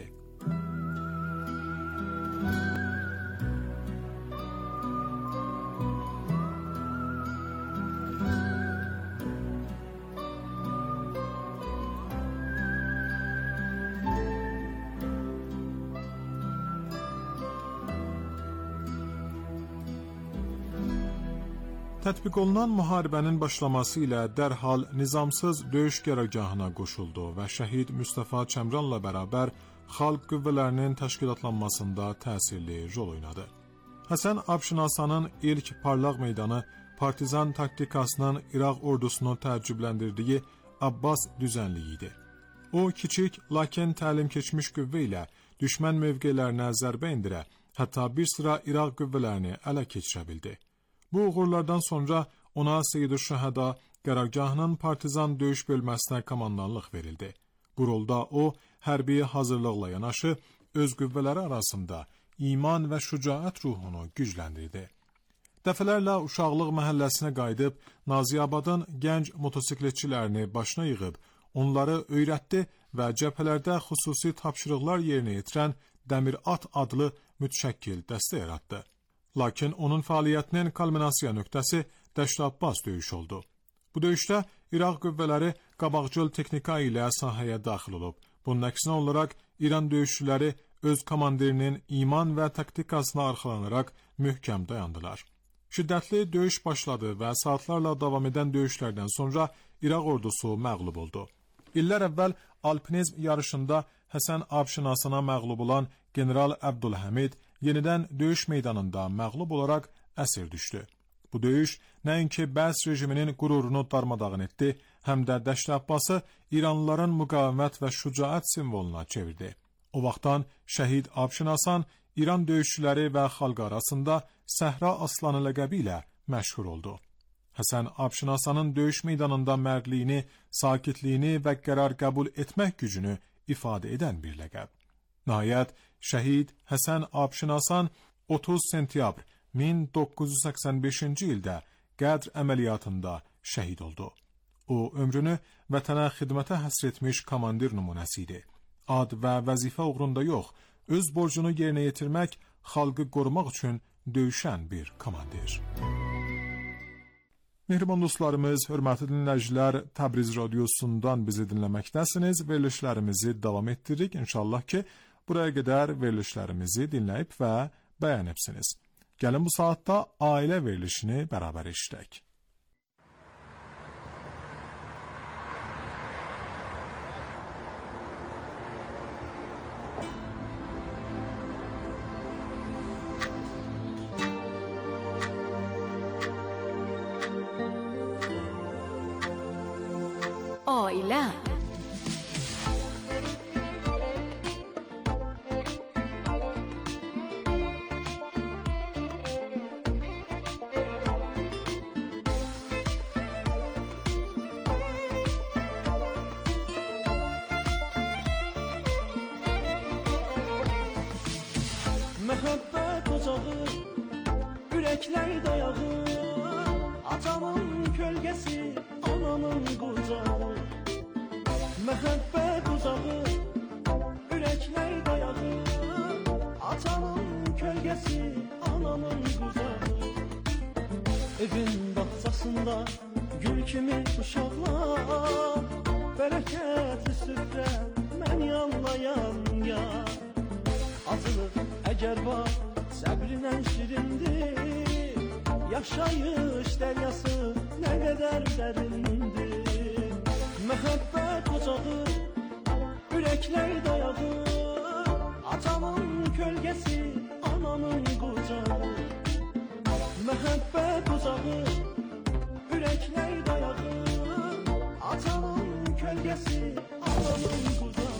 Tətbiq olunan müharibənin başlaması ilə dərhal nizamsız döyüş qərargahına qoşuldu və şəhid Mustafa Çəmranla bərabər xalq qüvvələrinin təşkilatlanmasında təsirli rol oynadı. Həsən Abşinasanın ilk parlaq meydanı partizan taktikasının İraq ordusunu təəccübləndirdiyi Abbas düzənliyi idi. O, kiçik, lakin təlim keçmiş qüvvə ilə düşmən mövqelərinə zərbə endirə, hətta bir sıra İraq qüvvələrini ələ keçirə bildi. Bu uğurlardan sonra ona Seyyid-ül-Şəhəda qərargahının partizan döyüş bölməsinə komandanlıq verildi. Bu rolda o, hərbi hazırlıqla yanaşı, öz qüvvələri arasında iman və şücaət ruhunu gücləndirdi. Dəfələrlə uşaqlıq məhəlləsinə qayıdıb, Naziyabadın gənc motosikletçilərini başına yığıb, onları öyrətdi və cəbhələrdə xüsusi tapşırıqlar yerinə yetirən Dəmir At adlı mütəşəkkil dəstə yaratdı. Lakin onun fəaliyyətinin kulminasiya nöqtəsi Dəşt Abbas döyüşü oldu. Bu döyüşdə İraq qüvvələri qabaqcıl texnika ilə sahəyə daxil olub. Bunun əksinə olaraq İran döyüşçüləri öz komandirinin iman və taktikasına arxalanaraq möhkəm dayandılar. Şiddətli döyüş başladı və saatlarla davam edən döyüşlərdən sonra İraq ordusu məğlub oldu. İllər əvvəl alpinizm yarışında Həsən Abşinasana məğlub olan General Əbdülhəmid yenidən döyüş meydanında məğlub olaraq əsir düşdü. Bu döyüş nəinki Bəs rejiminin qürurunu darmadağın etdi, həm də Dəşt Abbası İranlıların müqavimət və şücaət simvoluna çevirdi. O vaxtdan şəhid Abşinasan İran döyüşçüləri və xalq arasında Səhra Aslanı ləqəbi ilə məşhur oldu. Həsən Abşinasanın döyüş meydanında mərdliyini, sakitliyini və qərar qəbul etmək gücünü ifadə edən bir ləqəb. Nəhayət, şəhid Həsən Abşinasan 30 sentyabr 1985-ci ildə Qədr əməliyyatında şəhid oldu. O, ömrünü vətənə xidmətə həsr etmiş komandir nümunəsi idi. Ad və vəzifə uğrunda yox, öz borcunu yerinə yetirmək, xalqı qorumaq üçün döyüşən bir komandir. Mehriban dostlarımız, hörmətli dinləyicilər, Təbriz radiosundan bizi dinləməkdəsiniz. Verilişlərimizi davam etdiririk. İnşallah ki, buraya qədər verilişlərimizi dinləyib və bəyənibsiniz. Gəlin bu saatda ailə verilişini bərabər eşidək. Ailə. Məhəbbət ocağı, ürəklər dayağı, atamın kölgəsi, anamın qucağı. Məhəbbət ocağı, ürəklər dayağı, atamın kölgəsi, Evin bağçasında gül kimi uşaqlar, bərəkətli süfrə mən yanlayan ya. Acılıq əgər var səbrinlə şirindir, yaşayış dəryası nə qədər dərindir. Məhəbbət ocağı, ürəklər dayağı, atamın kölgəsi, anamın qucağı. Məhəbbət ocağı, ürəklər dayağı, atamın kölgəsi, anamın qucağı.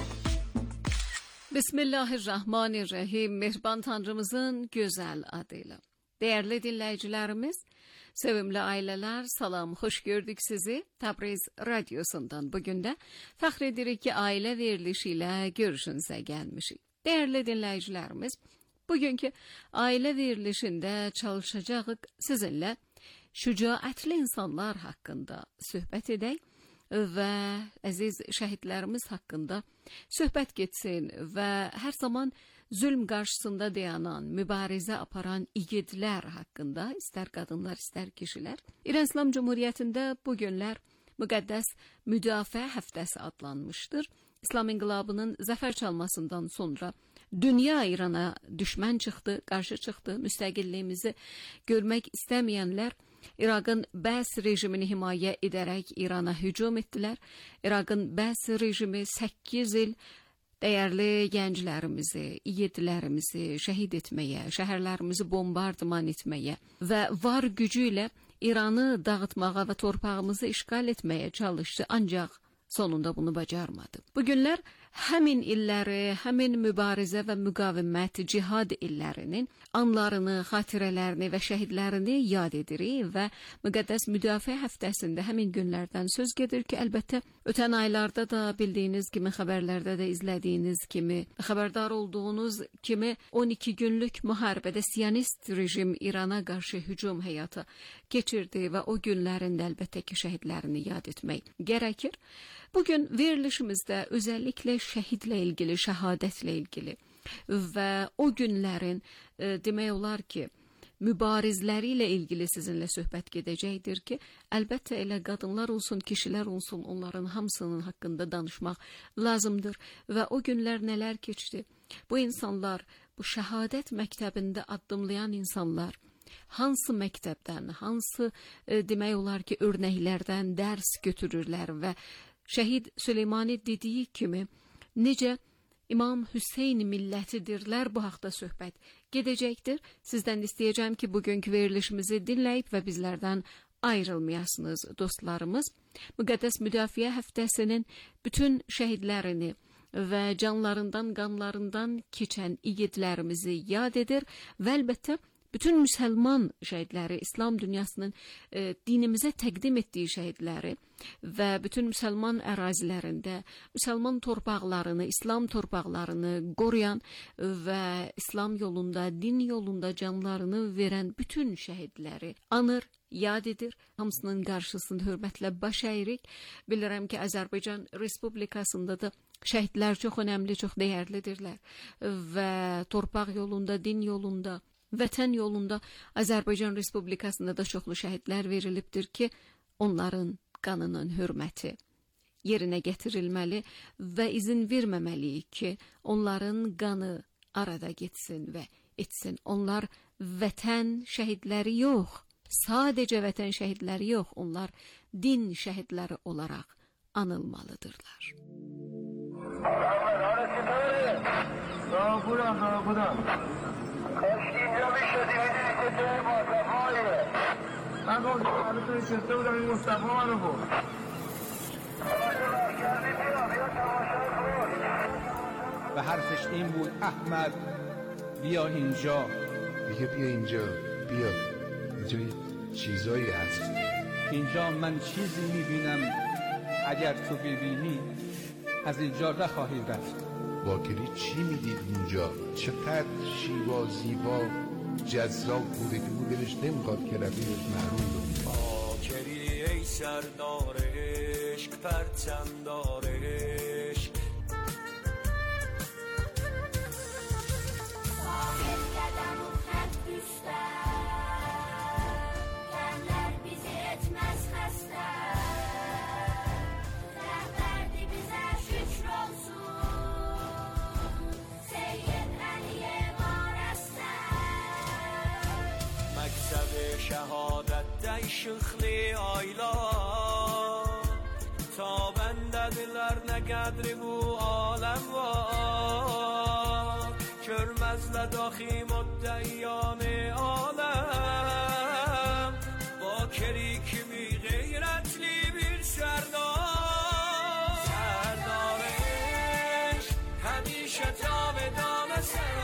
Bismillahirrahmanirrahim. Mehriban Tanrımızın güzel adıyla. Değerli dinleyicilerimiz, sevimli aileler, salam, hoş gördük sizi. Tabriz Radyosu'ndan bugün de fəxr edirik ki aile verilişiyle görüşünüze gelmişik. Değerli dinleyicilerimiz, bugünkü aile verilişinde çalışacağıq sizinle şücaətli insanlar hakkında söhbət edək və əziz şəhidlərimiz haqqında söhbət getsin və hər zaman zülm qarşısında dayanan, mübarizə aparan igidlər haqqında, istər qadınlar, istər kişilər. İran İslam Cumhuriyyətində bu günlər müqəddəs müdafiə həftəsi adlanmışdır. İslam inqilabının zəfər çalmasından sonra dünya İrana düşmən çıxdı, qarşı çıxdı. Müstəqilliyimizi görmək istəməyənlər İraqın Bəs rejimini himayə edərək İrana hücum etdilər. İraqın Bəs rejimi 8 il dəyərli gənclərimizi, igidlərimizi şəhid etməyə, şəhərlərimizi bombardıman etməyə və var gücü ilə İranı dağıtmağa və torpağımızı işğal etməyə çalışdı, ancaq sonunda bunu bacarmadı. Bugünlər həmin illəri, həmin mübarizə və müqavimət, cihad illərinin anlarını, xatirələrini və şəhidlərini yad edirik və müqəddəs müdafiə həftəsində həmin günlərdən söz gedir ki, əlbəttə ötən aylarda da bildiyiniz kimi, xəbərlərdə də izlədiyiniz kimi, xəbərdar olduğunuz kimi 12 günlük müharibədə Siyonist rejim İrana qarşı hücum həyata keçirdi və o günlərində əlbəttə ki, şəhidlərini yad etmək gərəkir. Bugün verilişimizdə özəlliklə şəhidlə ilgili, şəhadətlə ilgili və o günlərin demək olar ki, mübarizləri ilə ilgili sizinlə söhbət gedəcəkdir ki, əlbəttə elə qadınlar olsun, kişilər olsun, onların hamısının haqqında danışmaq lazımdır və o günlər nələr keçdi? Bu insanlar, bu şəhadət məktəbində addımlayan insanlar hansı məktəbdən, hansı demək olar ki, örnəklərdən dərs götürürlər və Şəhid Süleymani dediyi kimi necə İmam Hüseyn millətidirlər, bu haqda söhbət gedəcəkdir. Sizdən istəyəcəm ki, bugünkü verilişimizi dinləyib və bizlərdən ayrılmayasınız dostlarımız. Müqəddəs müdafiə həftəsinin bütün şəhidlərini və canlarından, qanlarından keçən igidlərimizi yad edir və əlbəttə bütün müsəlman şəhidləri, İslam dünyasının dinimizə təqdim etdiyi şəhidləri və bütün müsəlman ərazilərində müsəlman torpaqlarını, İslam torpaqlarını qoruyan və İslam yolunda, din yolunda canlarını verən bütün şəhidləri anır, yad edir. Hamısının qarşısında hörmətlə baş əyirik. Bilirəm ki, Azərbaycan Respublikasında da şəhidlər çox önəmli, çox dəyərlidirlər və torpaq yolunda, din yolunda, vətən yolunda Azərbaycan Respublikasında da çoxlu şəhidlər verilibdir ki, onların qanının hörməti yerinə gətirilməli və izin verməməliyik ki, onların qanı arada getsin və etsin. Onlar vətən şəhidləri yox, sadəcə vətən şəhidləri yox, onlar din şəhidləri olaraq anılmalıdırlar. کاشکی اینجا میشدی میدونی که توی مصطفایه من گفتم حالا تو نشسته بودم این مصطفا منو بود کردی بیا تماشای کن و حرفش این بود احمد بیا اینجا. میگه بیا اینجا، بیا اینجا چیزایی هست. اینجا من چیزی میبینم اگر تو ببینی از اینجا نخواهی رفت. باکری چی میدید اونجا؟ چقدر شیوا زیبا جذاب بوده که او دلش نمیخواد که رفیقش محروم بشه. باکری ای سردار عشق، پرچم دار عشق، aşıqlı aylar Tabəndədirlər nə qədri bu aləm var Körməzlə daxi müddəyanı aləm Bakeri kimi qeyrətli bir sərdar Sərdar eşq həmişə cavedana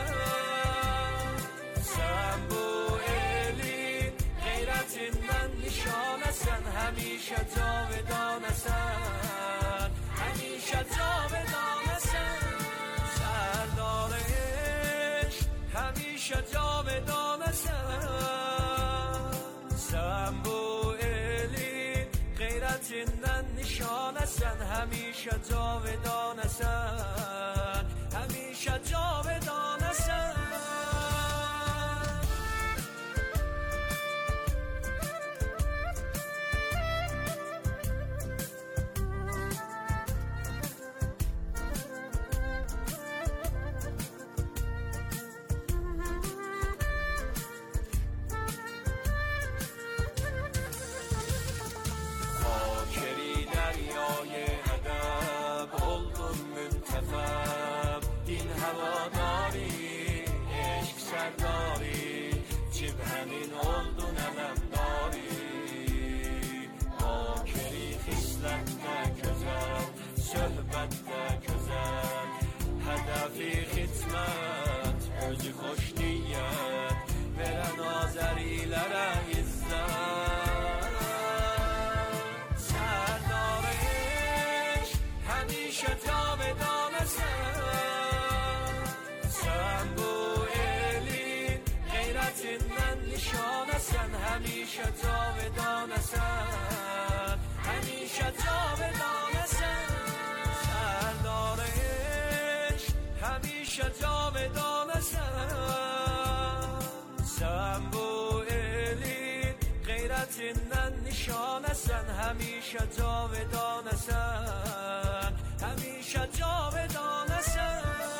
Sən bu elin qeyrətindən nişanəsən Həmişə cavedanəsən Həmişə cavedanəsən Sərdar eşq həmişə cavedanəsən Sən bu elin qeyrətindən nişanəsən Həmişə cavedanəsən Həmişə cavedanəsən Cibhəmin oldun ələmdari Bakeri xislətdə gözəl Söhbətdə gözəl Hədəfi xidmət Özü xoş niyyət Verən azərilərə izzət Sərdar eşq Həmişə cavedanəsən Sən bu Qeyrətindən nişanəsən Həmişə cavedanəsən Həmişə cavedanəsən Sərdar eşq Həmişə cavedanəsən Sən bu elin qeyrətindən nişanəsən Həmişə cavedanəsən Həmişə cavedanəsən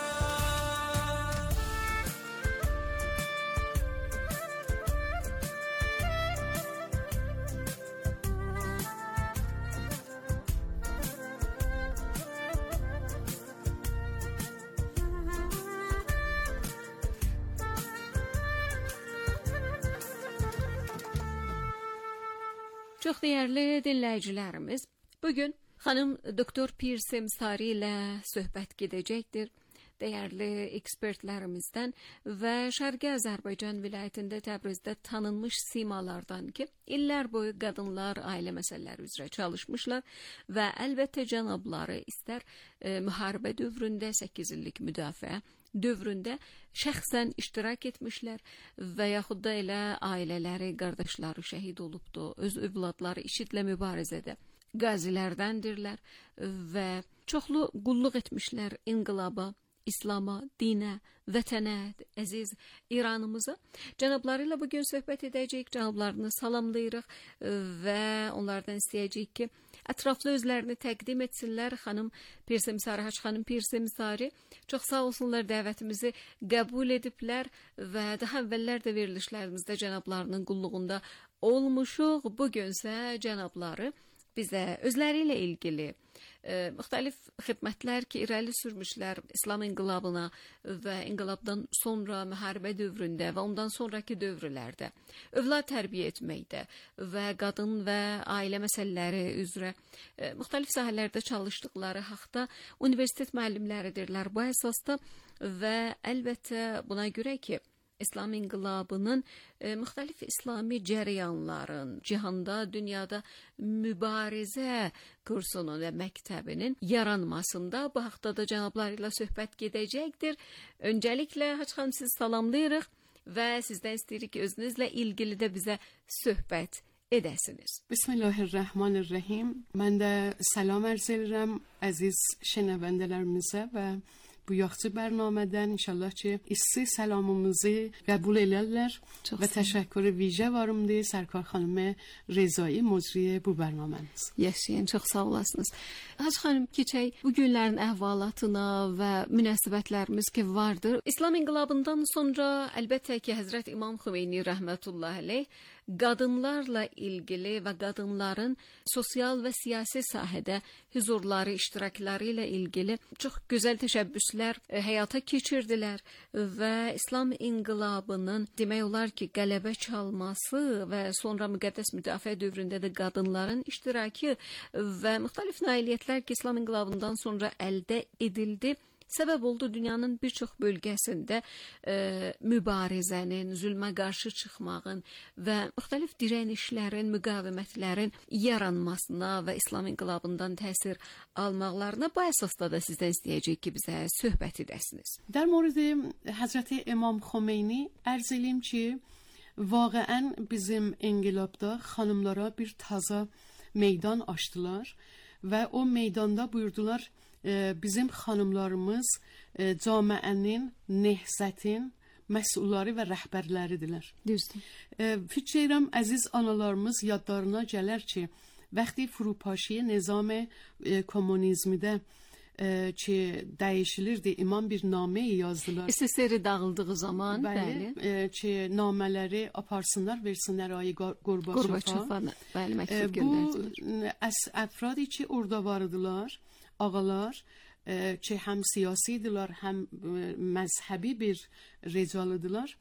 Çox dəyərli dinləyicilərimiz, bugün xanım Doktor Pir Semsari ilə söhbət gedəcəkdir. Dəyərli ekspertlərimizdən və Şərqi Azərbaycan vilayətində Təbrizdə tanınmış simalardan ki, illər boyu qadınlar ailə məsələləri üzrə çalışmışlar və əlbəttə cənabları istər müharibə dövründə 8 illik müdafiə dövründə şəxsən iştirak etmişlər və yaxud da elə ailələri, qardaşları şəhid olubdu, öz övladları IŞİD-lə mübarizədə qazilərdəndirlər və çoxlu qulluq etmişlər inqilaba, İslama, dinə, vətənə, əziz İranımıza. Cənabları ilə bugün söhbət edəcəyik, cənablarını salamlayırıq və onlardan istəyəcəyik ki, ətraflı özlərini təqdim etsinlər. Xanım Pir Semsari, Hacı xanım Pir Semsari, çox sağ olsunlar, dəvətimizi qəbul ediblər və daha əvvəllər də verilişlərimizdə cənablarının qulluğunda olmuşuq. Bugünsə cənabları bizə özləri ilə ilgili müxtəlif xidmətlər ki, irəli sürmüşlər İslam inqilabına və inqilabdan sonra müharibə dövründə və ondan sonraki dövrlərdə övlad tərbiyə etməkdə və qadın və ailə məsələləri üzrə müxtəlif sahələrdə çalışdıqları haqda universitet müəllimləridirlər bu əsasda və əlbəttə buna görə ki, İslam inqilabının müxtəlif İslami cərəyanların cihanda, dünyada mübarizə kursunun və məktəbinin yaranmasında bu haqda da cənabları ilə söhbət gedəcəkdir. Öncəliklə Hacı xanım sizi salamlayırıq və sizdən istəyirik ki, özünüzlə ilgili də bizə söhbət edəsiniz. Bismillahirrahmanirrahim. Mən də salam arz edirəm əziz şənəvəndələrimizə və bu yaxşı bərnamədən inşallah ki, isti salamımızı qəbul elərlər və təşəkkür vicə varımdır Sərkar xanım Rezai məcri bu bərnaməniz. Yaşayın, çox sağ olasınız. Hacı xanım, keçək bu günlərin əhvalatına və münasibətlərimiz ki vardır. İslam inqilabından sonra əlbəttə ki, Həzrət İmam Xümeyni rəhmətullahi əleyh qadınlarla ilgili və qadınların sosial və siyasi sahədə hüzurları, iştirakları ilə ilgili çox gözəl təşəbbüslər həyata keçirdilər və İslam inqilabının demək olar ki, qələbə çalması və sonra müqəddəs müdafiə dövründə də qadınların iştirakı və müxtəlif nailiyyətlər ki, İslam inqilabından sonra əldə edildi, səbəb oldu dünyanın bir çox bölgəsində mübarizənin, zülmə qarşı çıxmağın və müxtəlif dirənişlərin, müqavimətlərin yaranmasına və İslam inqilabından təsir almaqlarına. Bu əsasda da sizdən istəyəcək ki, bizə söhbət edəsiniz. در مورد حضرت امام خمینی عرض edeyim ki, واقعا bizim engelabda xanımlara bir taza meydan açtılar və o meydanda buyurdular bizim xanımlarımız camiənin, nehzətin məsulları və rəhbərləridirlər. Düzdür. Fikir edirəm, əziz analarımız yadlarına gələr ki, وقتی فروپاشی نظام komünizmdə ki dəyişilirdi, imam bir namə yazdılar. SSR dağıldığı zaman, bəli, ki namələri aparsınlar, versinlər ay Gorbaçova. Bəli, məktub göndərdilər. Bu افرادی ki orada vardılar, ağalar ki hem siyasidirler hem mezhebi bir ricalıdılar.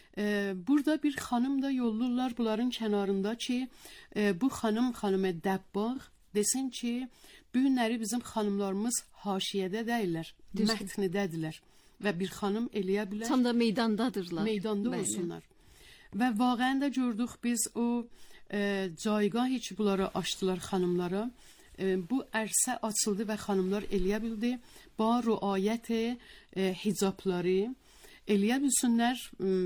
Burada bir xanım da yollurlar bunların kənarında ki bu xanım Dəbbağ desin ki bu günləri bizim xanımlarımız haşiyədə deyirlər, mətnidədirlər və bir xanım eləyə bilər. Tam da meydandadırlar. Meydanda olsunlar. Və vaqəən də gördük biz o caygahı ki bunları açdılar xanımlara. Bu ərsə açıldı və xanımlar eləyə bildi. Ba riayət hicabları eləyə bilsinlər,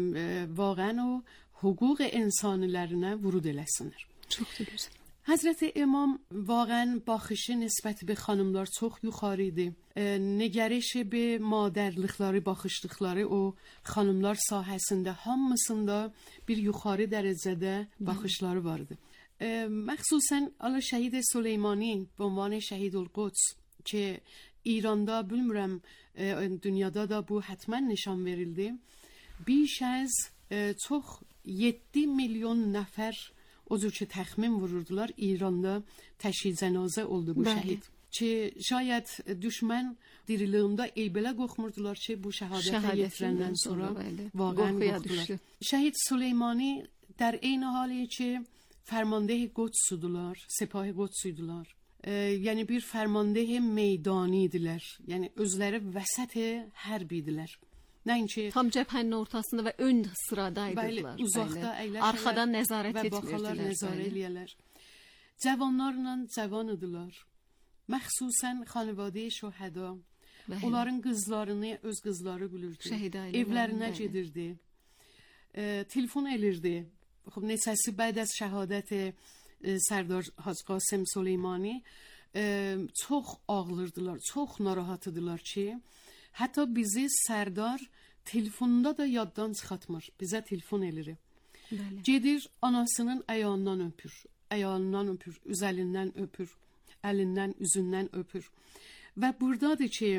vaqəən o hüquq insanilərinə vurud eləsinlər. Çox gözəl. Həzrəti İmam vaqəən baxışı nisbət be xanımlar çox yuxarı idi. Nəgərişi be madərlikləri, baxışlıqları o xanımlar sahəsində hamısında bir yuxarı dərəcədə baxışları vardı. Məxsusən Allah şəhid Süleymani به عنوان şəhid القدس ki İranda bilmirəm dünyada da bu həttəmən nişan verildi. Biş az çox 7 milyon nəfər o cür ki təxmin vururdular İranda təşyi cənazə oldu bu şəhid. Ki şayət düşmən diriliyində elə qorxmurdular ki bu şəhadətə yetirəndən sonra vaqəən qorxdular. Şəhid Süleymani در این حالی که فرمانده قدسیدilər, سپاه قدسیدilər. Yəni bir فرمانده meydanidilər. Yəni özləri vəsət hərbiydilər. Nəinki tam cəbhənin ortasında və ön sıradaydılar. Bəli, uzaqda əyləşirlər. Arxadan nəzarət etmirdilər. Nəzarət eləyirlər. Cavanlarla cavan idilər. Məxsusən xanəvadə şəhəda. Onların qızlarını öz qızları bilirdi. Evlərinə gedirdi. Telefon elirdi. خب نساسی بعد از şəhadət Sərdar Hacı Qasım Süleymani çox ağlırdılar, çox narahatıdılar ki, hətta bizi Sərdar telefonunda da yaddan çıxatmır. Bizə telefon elir. Gedir anasının ayağından öpür, üzəlindən öpür, əlindən, üzündən öpür. Və buradadır ki,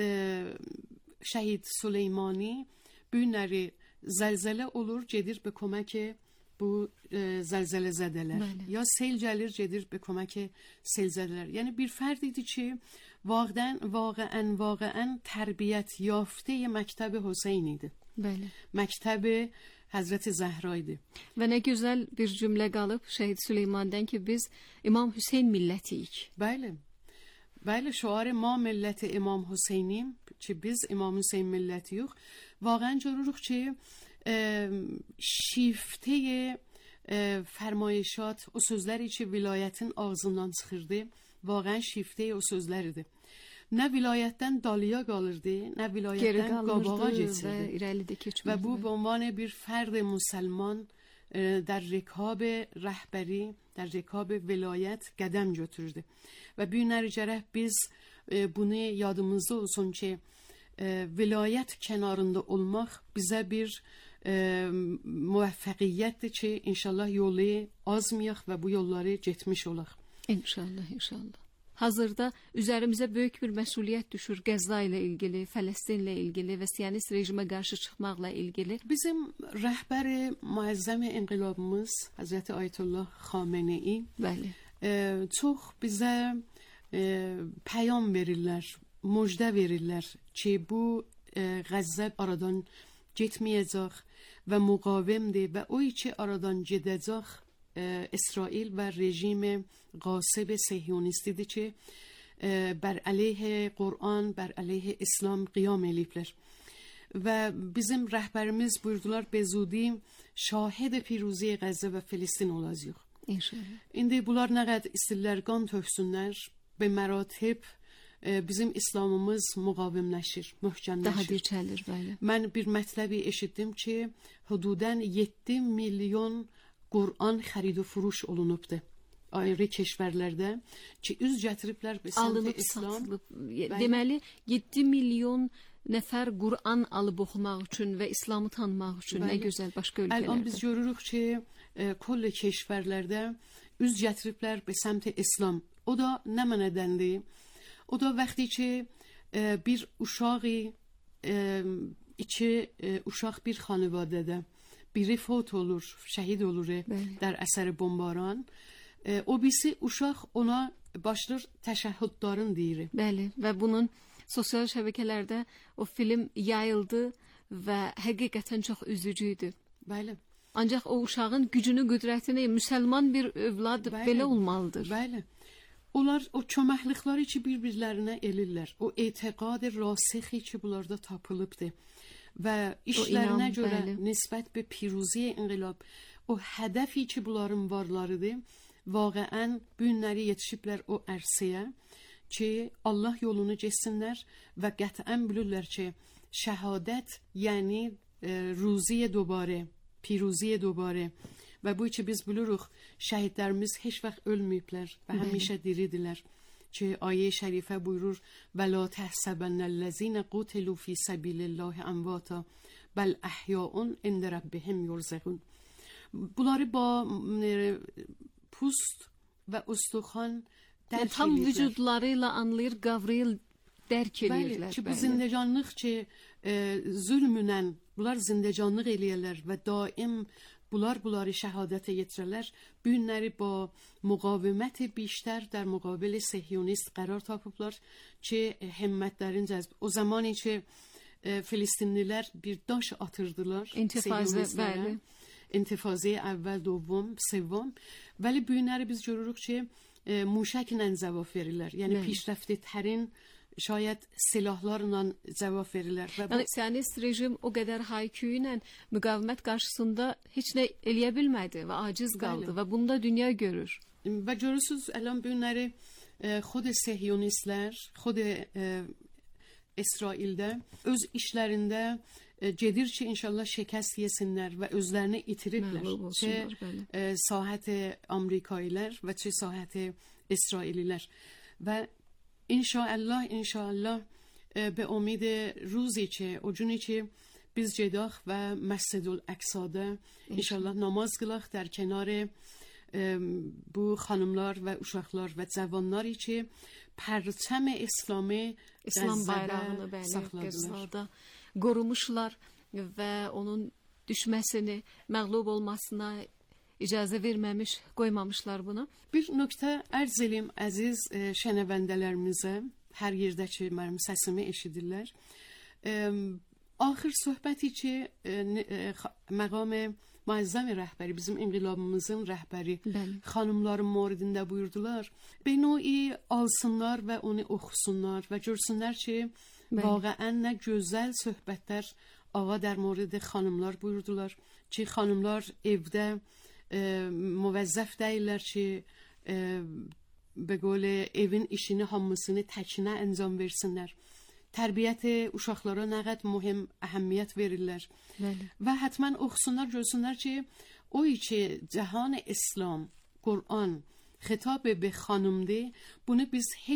şəhid Süleymani bu günləri zəlzələ olur, gedir be köməki bu zəlzələ zədələr. Ya sel gəlir, gedir be köməki selzədələr. Yəni bir fərd idi ki, vaqəən tərbiyyət yaftə məktəb Hüseyn idi. Bəli. Məktəb Həzrət Zəhra idi. Və nə gözəl bir cümlə qalıb şəhid Süleymandan ki, biz İmam Hüseyn millətiyik. Bəli. Bəli, şuarı ma milləti İmam Hüseynim ki, biz İmam Hüseyn millətiyik. Vaqəən görürük ki, şifte فرمایشات o sözləri ki vilayətin ağzından çıxırdı, vaqəən şifte o sözləridir. Nə vilayətdən dalıya qalırdı, nə vilayətdən qabağa keçirdi. Və bu به عنوان bir fərd müsəlman در رکاب rəhbəri, در رکاب vilayət qədəm götürdü. Və bu günləri gərək biz bunu yadımızda olsun ki, vilayət kənarında olmaq bizə bir müvəffəqiyyətdir ki, inşallah yolu azmayaq və bu yolları getmiş olaq. İnşallah, inşallah. hazırda üzərimizə böyük bir məsuliyyət düşür Qəzza ilə ilgili, Fələstinlə ilgili və Siyonist rejimə qarşı çıxmaqla ilgili. Bizim rəhbər müəzzəm inqilabımız Hazreti Ayətullah Xamenei çox bizə pəyam verirlər, müjdə verirlər ki, bu Qəzza aradan getməyəcək və müqavimdir və o ki aradan gedəcək İsrail və rejimi qasib Sehyonistidir ki bər əleyhə Qur'an, bər əleyhə İslam qiyam eləyiblər. Və bizim rəhbərimiz buyurdular be zudi şahid piruzi Qəzza və Filistin olacağıq. İnşallah. İndi bunlar nə qədər istəyirlər qan töksünlər, be məratib bizim İslamımız müqavimləşir, möhkəmləşir. Daha dirçəlir, bəli. Mən bir mətləbi eşitdim ki, hududən 7 milyon Qur'an xərid və furuş olunubdur. Ayrı keşvərlərdə ki, üz gətiriblər be səmtə İslam. Deməli, 7 milyon nəfər Qur'an alıb oxumaq üçün və İslamı tanımaq üçün. Nə gözəl başqa ölkələrdə. Ələn biz görürük ki, kolle keşvərlərdə üz gətiriblər be səmtə İslam. O da nə mənədəndir? O da vaxtı ki, bir uşağı, iki uşaq bir xanivadədə biri fot olur, şəhid olur در əsəri bombaran. O birisi uşaq ona başlar təşəhhüddarın deyir. Bəli, və bunun sosial şəbəkələrdə o film yayıldı və həqiqətən çox üzücü idi. Bəli. Ancaq o uşağın gücünü, qüdrətini müsəlman bir övlad belə olmalıdır. Bəli. Onlar o çöməklikləri ki bir-birlərinə elirlər. O etiqad rasixi ki bunlarda tapılıbdır. Və işlərinə görə nisbət be piruzi inqilab, o hədəfi ki bunların varlarıdır, vaqəən bu günləri yetişiblər o ərsəyə ki Allah yolunu getsinlər və qətən bilirlər ki şəhadət yəni ruziyə dobarə, piruziyə dobarə. Və bu ki biz bilirik şəhidlərimiz heç vaxt ölməyiblər və həmişə diridirlər. Ki ayə şərifə buyurur وَلَا تَحْسَبَنَّ الَّذِينَ قُتِلُوا فِي سَبِيلِ اللّٰهِ أَمْوَاتًا بَلْ أَحْيَاءٌ عِنْدَ رَبِّهِمْ يُرْزَقُونَ. Bunları ba pust və ustaxan dərk edirlər. Tam vücudlarıyla anlayır, qavrayır, dərk edirlər. Ki bu zindecanlıq ki zulmünlə bunlar zindecanlıq eləyirlər və daim bunları şəhadətə yetirərlər. Bu günləri ba müqavimət بیشتر در مقابل سهیونیست قرار tapıblar ki himmətlərin cəzb. O zaman ki Filistinlilər bir daş atırdılar. İntifazə, bəli. İntifazə əvvəl, dovom, sevom. Vəli bu günləri biz görürük ki muşəklə cavab verirlər. Yəni پیشرفته tərin şayət silahlarla cavab verirlər. Yəni Siyonist rejim o qədər hayküyü ilə müqavimət qarşısında heç nə eləyə bilmədi və aciz qaldı və bunda dünya görür. Və görürsünüz الان bu günləri خود سهیونistlər, خود İsraildə öz işlərində gedir ki inşallah şikəst yesinlər və özlərini itiriblər. Sahət Amerikalılar və sahət İsraililər. Və İnşallah به امید روزی که o günü ki biz gedək və Məscidül Əqsada inşallah namaz qılaq در کنار bu xanımlar və uşaqlar və cavanlar ki pərçəm İslam bayrağını Qəzzada qorumuşlar və onun düşməsini, məğlub olmasına icazə verməmiş, qoymamışlar bunu. Bir nöqtə ərz eləyim əziz şənəvəndələrimizə, hər yerdə ki mənim səsimi eşidirlər. Axır söhbəti ki məqam müəzzəm rəhbəri, bizim inqilabımızın rəhbəri xanımların moridində buyurdular. Benoyi alsınlar və onu oxusunlar və görsünlər ki vaqəən nə gözəl söhbətlər ağa در مورد xanımlar buyurdular ki xanımlar evdə müvəzzəf deyirlər ki به قول evin işini hamısını təkinə əncam versinlər. Tərbiyyət uşaqlara nə qədər mühüm əhəmiyyət verirlər. Və həttəmən oxusunlar, görsünlər ki o ki cahan İslam, Qur'an xitab به خانımdır. Bunu biz heç